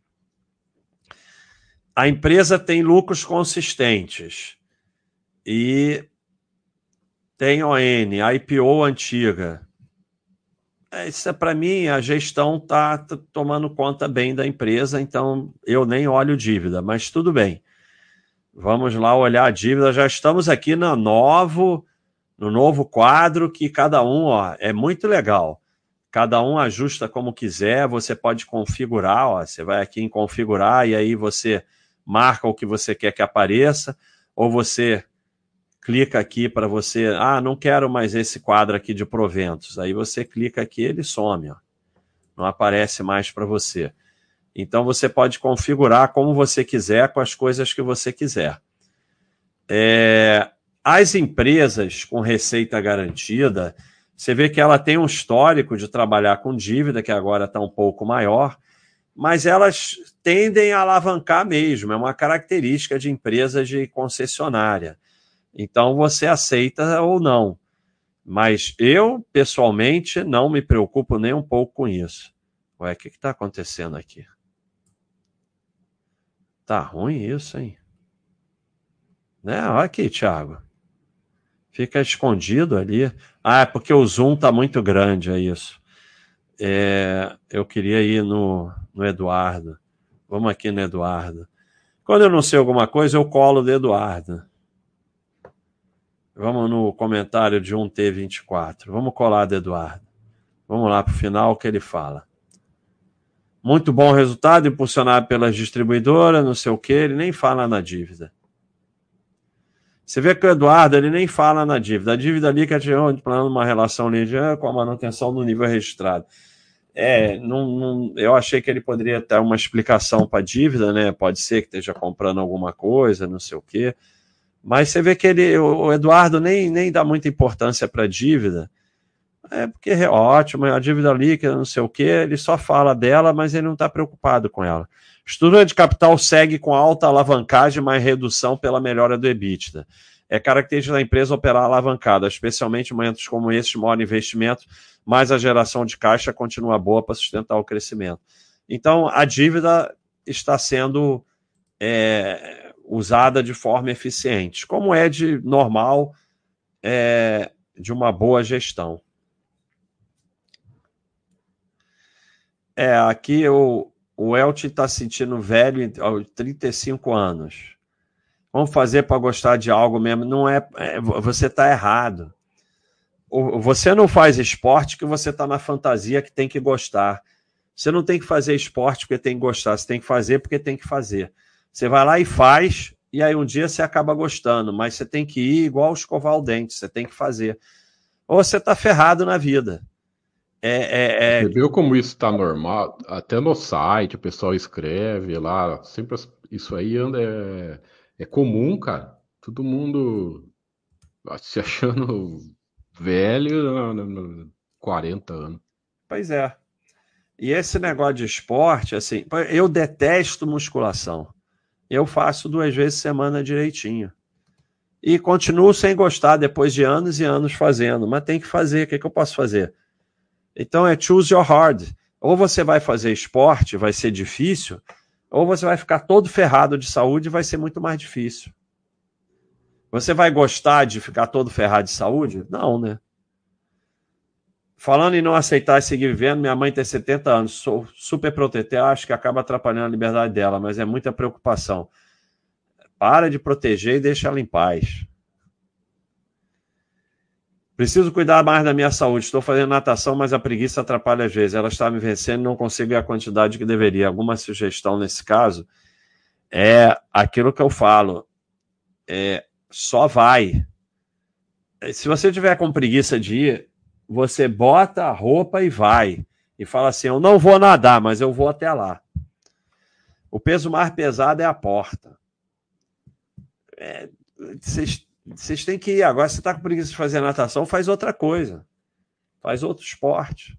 A empresa tem lucros consistentes e tem ON, IPO antiga. Isso para mim, a gestão está tomando conta bem da empresa, então eu nem olho dívida, mas tudo bem. Vamos lá olhar a dívida. Já estamos aqui no novo quadro que cada um, é muito legal. Cada um ajusta como quiser, você pode configurar, você vai aqui em configurar e aí você marca o que você quer que apareça, ou você clica aqui para você, não quero mais esse quadro aqui de proventos. Aí você clica aqui, ele some, não aparece mais para você. Então você pode configurar como você quiser, com as coisas que você quiser. As empresas com receita garantida, você vê que ela tem um histórico de trabalhar com dívida, que agora está um pouco maior, mas elas tendem a alavancar mesmo, é uma característica de empresas de concessionária. Então você aceita ou não. Mas eu, pessoalmente, não me preocupo nem um pouco com isso. Ué, o que está acontecendo aqui? Tá ruim isso, hein? Olha aqui, Thiago. Fica escondido ali. É porque o zoom está muito grande, é isso. Eu queria ir no Eduardo. Vamos aqui no Eduardo. Quando eu não sei alguma coisa, eu colo do Eduardo. Vamos no comentário de 1T24. Vamos colar do Eduardo. Vamos lá para o final, o que ele fala. Muito bom resultado, impulsionado pelas distribuidoras, não sei o que, ele nem fala na dívida. Você vê que o Eduardo, ele nem fala na dívida. A dívida líquida de uma relação linear com a manutenção do nível registrado. Eu achei que ele poderia ter uma explicação para a dívida, né? Pode ser que esteja comprando alguma coisa, não sei o quê. Mas você vê que o Eduardo nem dá muita importância para a dívida. Porque é ótimo, a dívida líquida, não sei o quê, ele só fala dela, mas ele não está preocupado com ela. Estrutura de capital segue com alta alavancagem, mas redução pela melhora do EBITDA. É característica da empresa operar alavancada, especialmente em momentos como esse de maior investimento, mas a geração de caixa continua boa para sustentar o crescimento. Então, a dívida está sendo usada de forma eficiente, como é de normal de uma boa gestão. Aqui o Elton está se sentindo velho aos 35 anos. Vamos fazer para gostar de algo mesmo. Não você está errado. Você não faz esporte que você está na fantasia que tem que gostar. Você não tem que fazer esporte porque tem que gostar. Você tem que fazer porque tem que fazer. Você vai lá e faz, e aí um dia você acaba gostando, mas você tem que ir igual escovar o dente. Você tem que fazer. Ou você está ferrado na vida. Você viu como isso está normal? Até no site o pessoal escreve lá, sempre isso aí é comum, cara. Todo mundo se achando velho, 40 anos. Pois é. E esse negócio de esporte, assim, eu detesto musculação. Eu faço 2 vezes por semana direitinho. E continuo sem gostar depois de anos e anos fazendo, mas tem que fazer, o que eu posso fazer? Então é choose your hard. Ou você vai fazer esporte, vai ser difícil, ou você vai ficar todo ferrado de saúde e vai ser muito mais difícil. Você vai gostar de ficar todo ferrado de saúde? Não, né? Falando em não aceitar e seguir vivendo, minha mãe tem 70 anos, sou super protetor, acho que acaba atrapalhando a liberdade dela, mas é muita preocupação. Para de proteger e deixa ela em paz. Preciso cuidar mais da minha saúde. Estou fazendo natação, mas a preguiça atrapalha às vezes. Ela está me vencendo e não consigo a quantidade que deveria. Alguma sugestão nesse caso? É aquilo que eu falo. Só vai. Se você tiver com preguiça de ir, você bota a roupa e vai. E fala assim, eu não vou nadar, mas eu vou até lá. O peso mais pesado é a porta. Vocês têm que ir. Agora, se você está com preguiça de fazer natação, faz outra coisa. Faz outro esporte.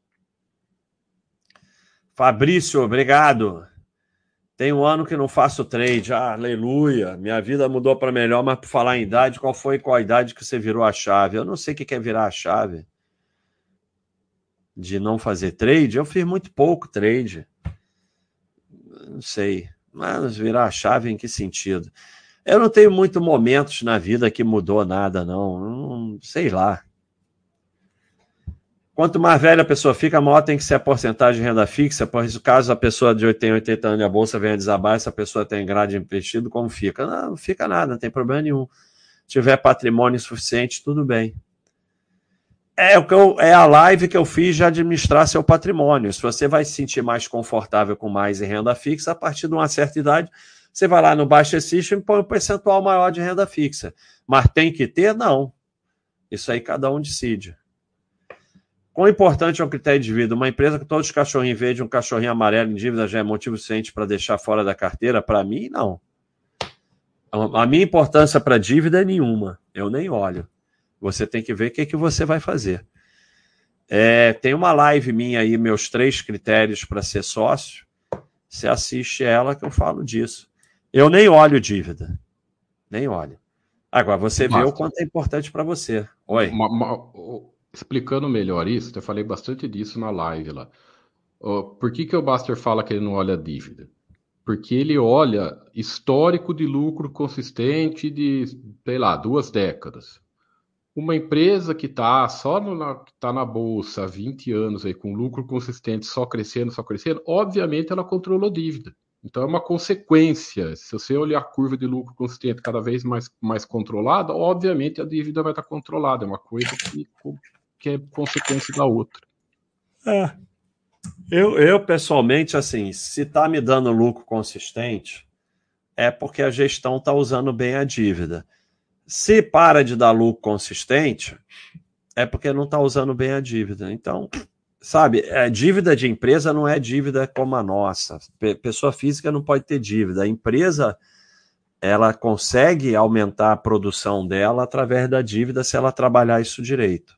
Fabrício, obrigado. Tem um ano que não faço trade. Aleluia. Minha vida mudou para melhor, mas por falar em idade, qual a idade que você virou a chave? Eu não sei o que é virar a chave de não fazer trade. Eu fiz muito pouco trade. Não sei. Mas virar a chave em que sentido? Eu não tenho muitos momentos na vida que mudou nada, não. Sei lá. Quanto mais velha a pessoa fica, maior tem que ser a porcentagem de renda fixa, pois caso a pessoa de 80 anos e a bolsa venha desabar, essa pessoa tem grade investido, como fica? Não fica nada, não tem problema nenhum. Se tiver patrimônio suficiente, tudo bem. É a live que eu fiz de administrar seu patrimônio. Se você vai se sentir mais confortável com mais em renda fixa, a partir de uma certa idade, você vai lá no Baixa System e põe um percentual maior de renda fixa. Mas tem que ter? Não. Isso aí cada um decide. Quão importante é o critério de dívida? Uma empresa com todos os cachorrinhos verdes e um cachorrinho amarelo em dívida já é motivo suficiente para deixar fora da carteira? Para mim, não. A minha importância para dívida é nenhuma. Eu nem olho. Você tem que ver o que você vai fazer. Tem uma live minha aí, meus 3 critérios para ser sócio. Você assiste ela que eu falo disso. Eu nem olho dívida. Nem olho. Agora, você vê o quanto é importante para você. Oi. Explicando melhor isso, eu falei bastante disso na live lá. Por que o Buster fala que ele não olha dívida? Porque ele olha histórico de lucro consistente de, sei lá, 2 décadas. Uma empresa que está tá na bolsa há 20 anos aí, com lucro consistente só crescendo, obviamente ela controlou dívida. Então é uma consequência. Se você olhar a curva de lucro consistente cada vez mais controlada, obviamente a dívida vai estar controlada. É uma coisa que é consequência da outra. Eu pessoalmente, assim, se está me dando lucro consistente, é porque a gestão está usando bem a dívida. Se para de dar lucro consistente, é porque não está usando bem a dívida. Então, sabe, dívida de empresa não é dívida como a nossa. Pessoa física não pode ter dívida. A empresa, ela consegue aumentar a produção dela através da dívida se ela trabalhar isso direito.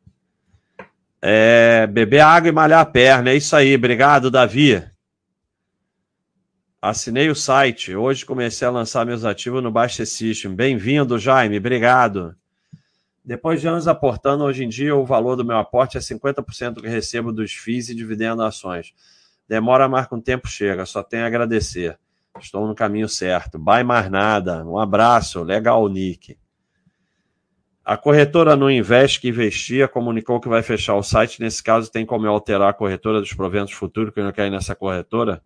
Beber água e malhar a perna, é isso aí. Obrigado, Davi. Assinei o site. Hoje comecei a lançar meus ativos no Baixa System. Bem-vindo, Jaime. Obrigado. Depois de anos aportando, hoje em dia o valor do meu aporte é 50% do que recebo dos FIIs e dividendo ações. Demora mais que um tempo chega. Só tenho a agradecer. Estou no caminho certo. Vai mais nada. Um abraço. Legal, Nick. A corretora no Invest que investia comunicou que vai fechar o site. Nesse caso, tem como eu alterar a corretora dos proventos futuros que eu não quero ir nessa corretora?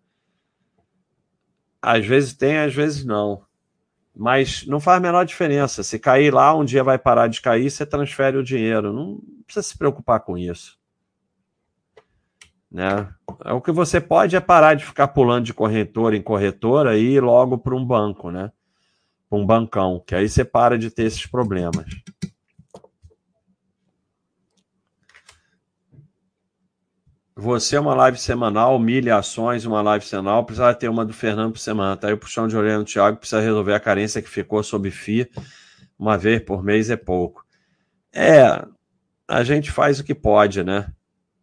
Às vezes tem, às vezes não. Mas não faz a menor diferença. Se cair lá, um dia vai parar de cair, você transfere o dinheiro. Não precisa se preocupar com isso. Né? O que você pode é parar de ficar pulando de corretora em corretora e ir logo para um banco, né? Para um bancão, que aí você para de ter esses problemas. Você é uma live semanal, milha ações, uma live semanal, precisa ter uma do Fernando por semana. Tá aí o puxão de orelha no Thiago, precisa resolver a carência que ficou sob FII. Uma vez por mês é pouco. A gente faz o que pode, né?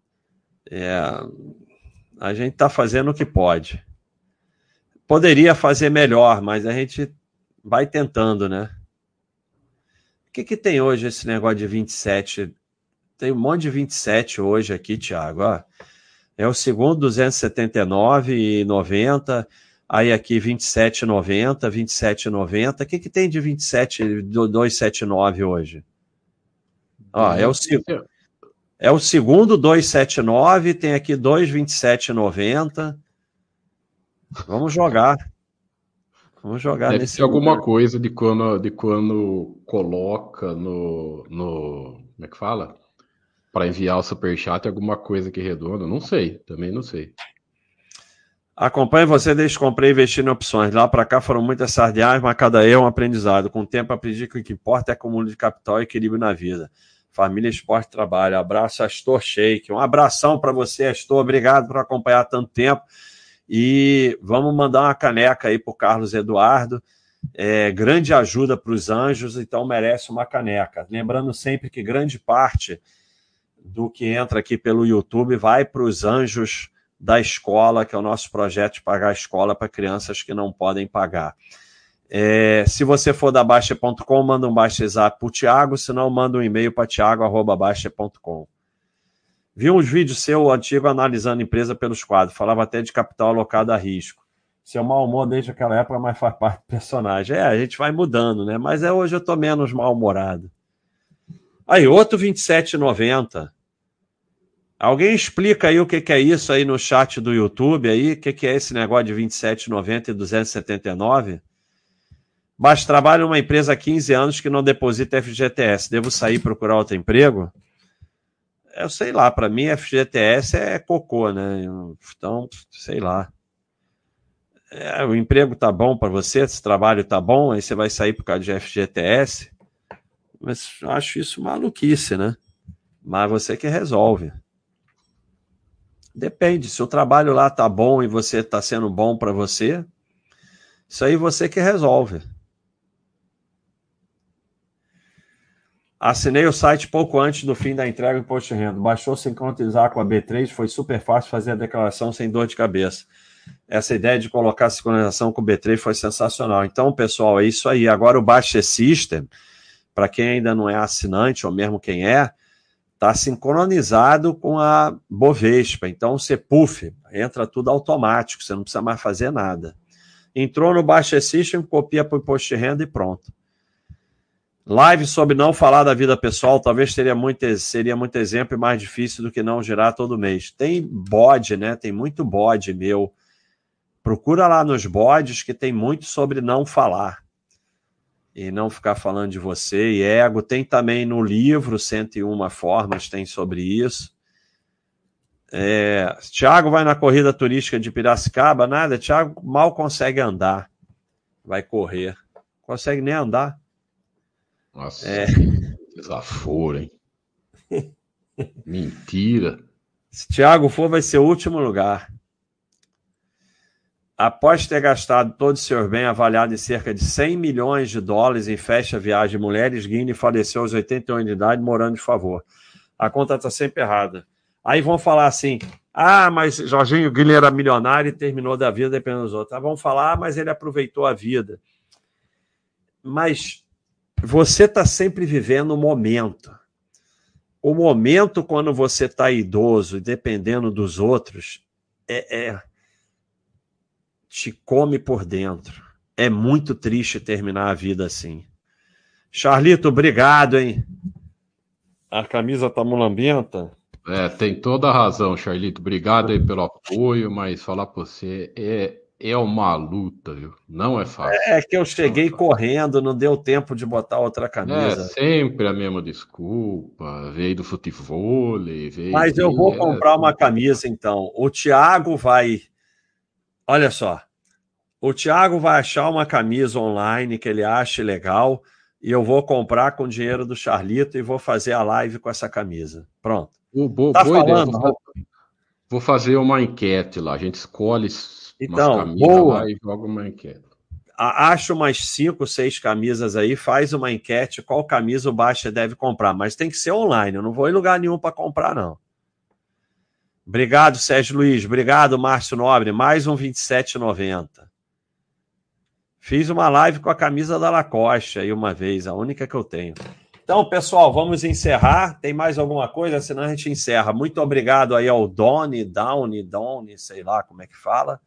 A gente tá fazendo o que pode. Poderia fazer melhor, mas a gente vai tentando, né? que tem hoje esse negócio de 27? Tem um monte de 27 hoje aqui, Thiago. Ó. É o segundo 279,90. Aí aqui 27,90, 27,90. O que tem de 27, 279 hoje? Ó, é o segundo 279, tem aqui 2,27,90. Vamos jogar. Vamos jogar Deve nesse ser alguma número. coisa de quando coloca no. Como é que fala? Para enviar o superchat, alguma coisa que redonda. Não sei, também não sei. Acompanhe você desde que comprei e investi em opções. Lá para cá foram muitas sardinhas, mas cada erro é um aprendizado. Com o tempo aprendi que o que importa é acúmulo de capital e equilíbrio na vida. Família, esporte, trabalho. Abraço, Astor Sheik. Um abração para você, Astor. Obrigado por acompanhar tanto tempo. E vamos mandar uma caneca aí para o Carlos Eduardo. Grande ajuda para os anjos, então merece uma caneca. Lembrando sempre que grande parte do que entra aqui pelo YouTube vai para os anjos da escola, que é o nosso projeto de pagar a escola para crianças que não podem pagar. Se você for da Baixa.com, manda um Baixa-Zap para o Thiago, senão manda um e-mail para thiago@baixa.com. Vi uns vídeos seu antigo analisando empresa pelos quadros, falava até de capital alocado a risco. Seu mau humor desde aquela época, mas faz parte do personagem. A gente vai mudando, né? Mas hoje eu tô menos mal-humorado. Aí, outro 27,90. Alguém explica aí o que é isso aí no chat do YouTube aí? O que é esse negócio de 27,90 e 279? Mas trabalho numa empresa há 15 anos que não deposita FGTS. Devo sair e procurar outro emprego? Eu sei lá, para mim FGTS é cocô, né? Então, sei lá. O emprego tá bom para você, esse trabalho tá bom, aí você vai sair por causa de FGTS. Mas eu acho isso maluquice, né? Mas você que resolve. Depende, se o trabalho lá tá bom e você tá sendo bom para você, isso aí você que resolve. Assinei o site pouco antes do fim da entrega do imposto de renda. Baixou sincronizar com a B3, foi super fácil fazer a declaração sem dor de cabeça. Essa ideia de colocar a sincronização com o B3 foi sensacional. Então, pessoal, é isso aí. Agora o Baixa System, para quem ainda não é assinante, ou mesmo quem está sincronizado com a Bovespa. Então, você, entra tudo automático, você não precisa mais fazer nada. Entrou no Baixa System, copia para o imposto de renda e pronto. Live sobre não falar da vida pessoal, talvez seria muito exemplo e mais difícil do que não girar todo mês. Tem bode, né? Tem muito bode meu. Procura lá nos bodes que tem muito sobre não falar. E não ficar falando de você e ego. Tem também no livro 101 formas, tem sobre isso. Thiago vai na corrida turística de Piracicaba? Nada, Thiago mal consegue andar. Vai correr. Consegue nem andar. Nossa, desaforo, hein? Mentira. Se Thiago for, vai ser o último lugar. Após ter gastado todo o seu bem, avaliado em cerca de 100 milhões de dólares em festa viagem, mulheres, Guine faleceu aos 81 de idade, morando de favor. A conta está sempre errada. Aí vão falar assim, mas Jorginho Guine era milionário e terminou da vida dependendo dos outros. Vão falar, mas ele aproveitou a vida. Mas você está sempre vivendo o momento. O momento, quando você está idoso e dependendo dos outros, te come por dentro. É muito triste terminar a vida assim. Charlito, obrigado, hein? A camisa tá mulambenta? Tem toda a razão, Charlito. Obrigado aí pelo apoio, mas falar pra você é uma luta, viu? Não é fácil. É que eu cheguei correndo, não deu tempo de botar outra camisa. Sempre a mesma desculpa. Veio do futevôlei, veio. Mas eu vou comprar uma camisa, então. O Thiago vai. Olha só. O Thiago vai achar uma camisa online que ele ache legal e eu vou comprar com o dinheiro do Charlito e vou fazer a live com essa camisa. Pronto. Tá falando? Vou fazer uma enquete lá. A gente escolhe umas camisas lá e joga uma enquete. Acha umas 5, 6 camisas aí, faz uma enquete qual camisa o Baixa deve comprar. Mas tem que ser online. Eu não vou em lugar nenhum para comprar, não. Obrigado, Sérgio Luiz. Obrigado, Márcio Nobre. Mais um 27,90. Fiz uma live com a camisa da Lacoste aí uma vez, a única que eu tenho. Então, pessoal, vamos encerrar. Tem mais alguma coisa? Senão a gente encerra. Muito obrigado aí ao Doni, sei lá como é que fala,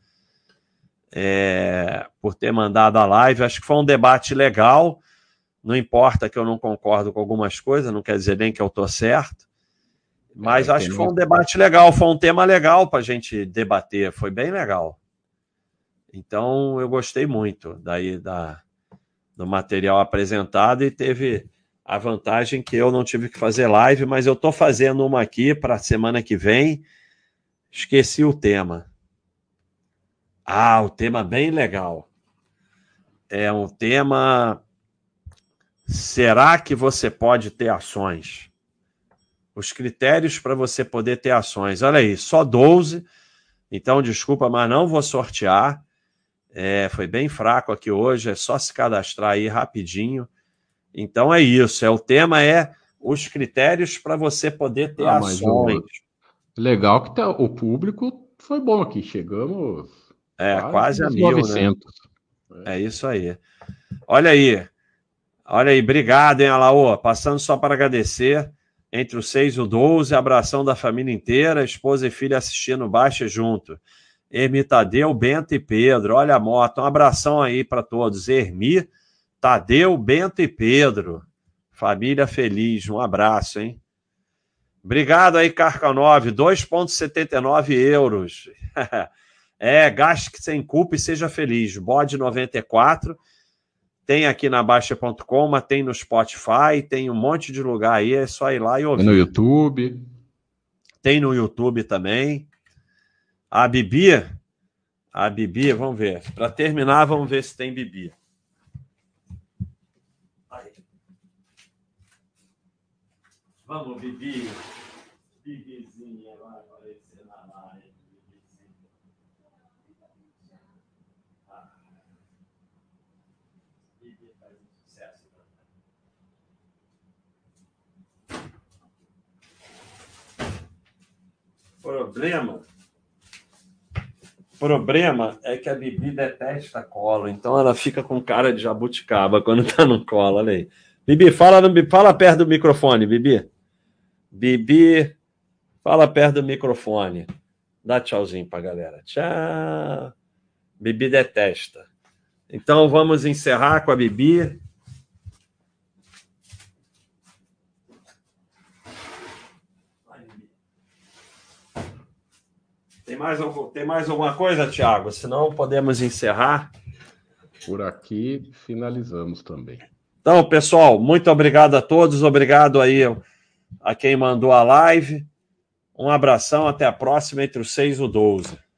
por ter mandado a live. Acho que foi um debate legal. Não importa que eu não concordo com algumas coisas, não quer dizer nem que eu estou certo. Mas acho que foi um debate legal, foi um tema legal para a gente debater. Foi bem legal. Então, eu gostei muito do material apresentado e teve a vantagem que eu não tive que fazer live, mas eu estou fazendo uma aqui para a semana que vem. Esqueci o tema. O tema bem legal. É um tema... Será que você pode ter ações? Os critérios para você poder ter ações. Olha aí, só 12. Então, desculpa, mas não vou sortear. Foi bem fraco aqui hoje, é só se cadastrar aí rapidinho. Então é isso, o tema é os critérios para você poder ter ações. Legal que o público foi bom aqui, chegamos quase a 1.900. Né? É isso aí. Olha aí, obrigado, hein, Alaô. Passando só para agradecer, entre o 6 e o 12, abração da família inteira, esposa e filha assistindo Baixa junto. Hermi, Tadeu, Bento e Pedro, olha a moto, um abração aí para todos. Hermi, Tadeu, Bento e Pedro. Família feliz, um abraço, hein? Obrigado aí, Carca9, 2,79 euros. Gaste sem culpa e seja feliz. Bode 94. Tem aqui na Baixa.com, mas tem no Spotify, tem um monte de lugar aí, é só ir lá e ouvir. Tem no YouTube. Tem no YouTube também. A Bibi, vamos ver. Para terminar, vamos ver se tem Bibi. Vamos, Bibi. Bibizinha vai aparecer na live. Bibi faz um sucesso. Problema é que a Bibi detesta colo, então ela fica com cara de jabuticaba quando tá no colo, olha aí. Bibi, fala perto do microfone, Bibi. Bibi, fala perto do microfone. Dá tchauzinho pra galera. Tchau. Bibi detesta. Então vamos encerrar com a Bibi. Tem mais alguma coisa, Thiago? Senão podemos encerrar. Por aqui finalizamos também. Então, pessoal, muito obrigado a todos. Obrigado aí a quem mandou a live. Um abração, até a próxima, entre o 6 e o 12.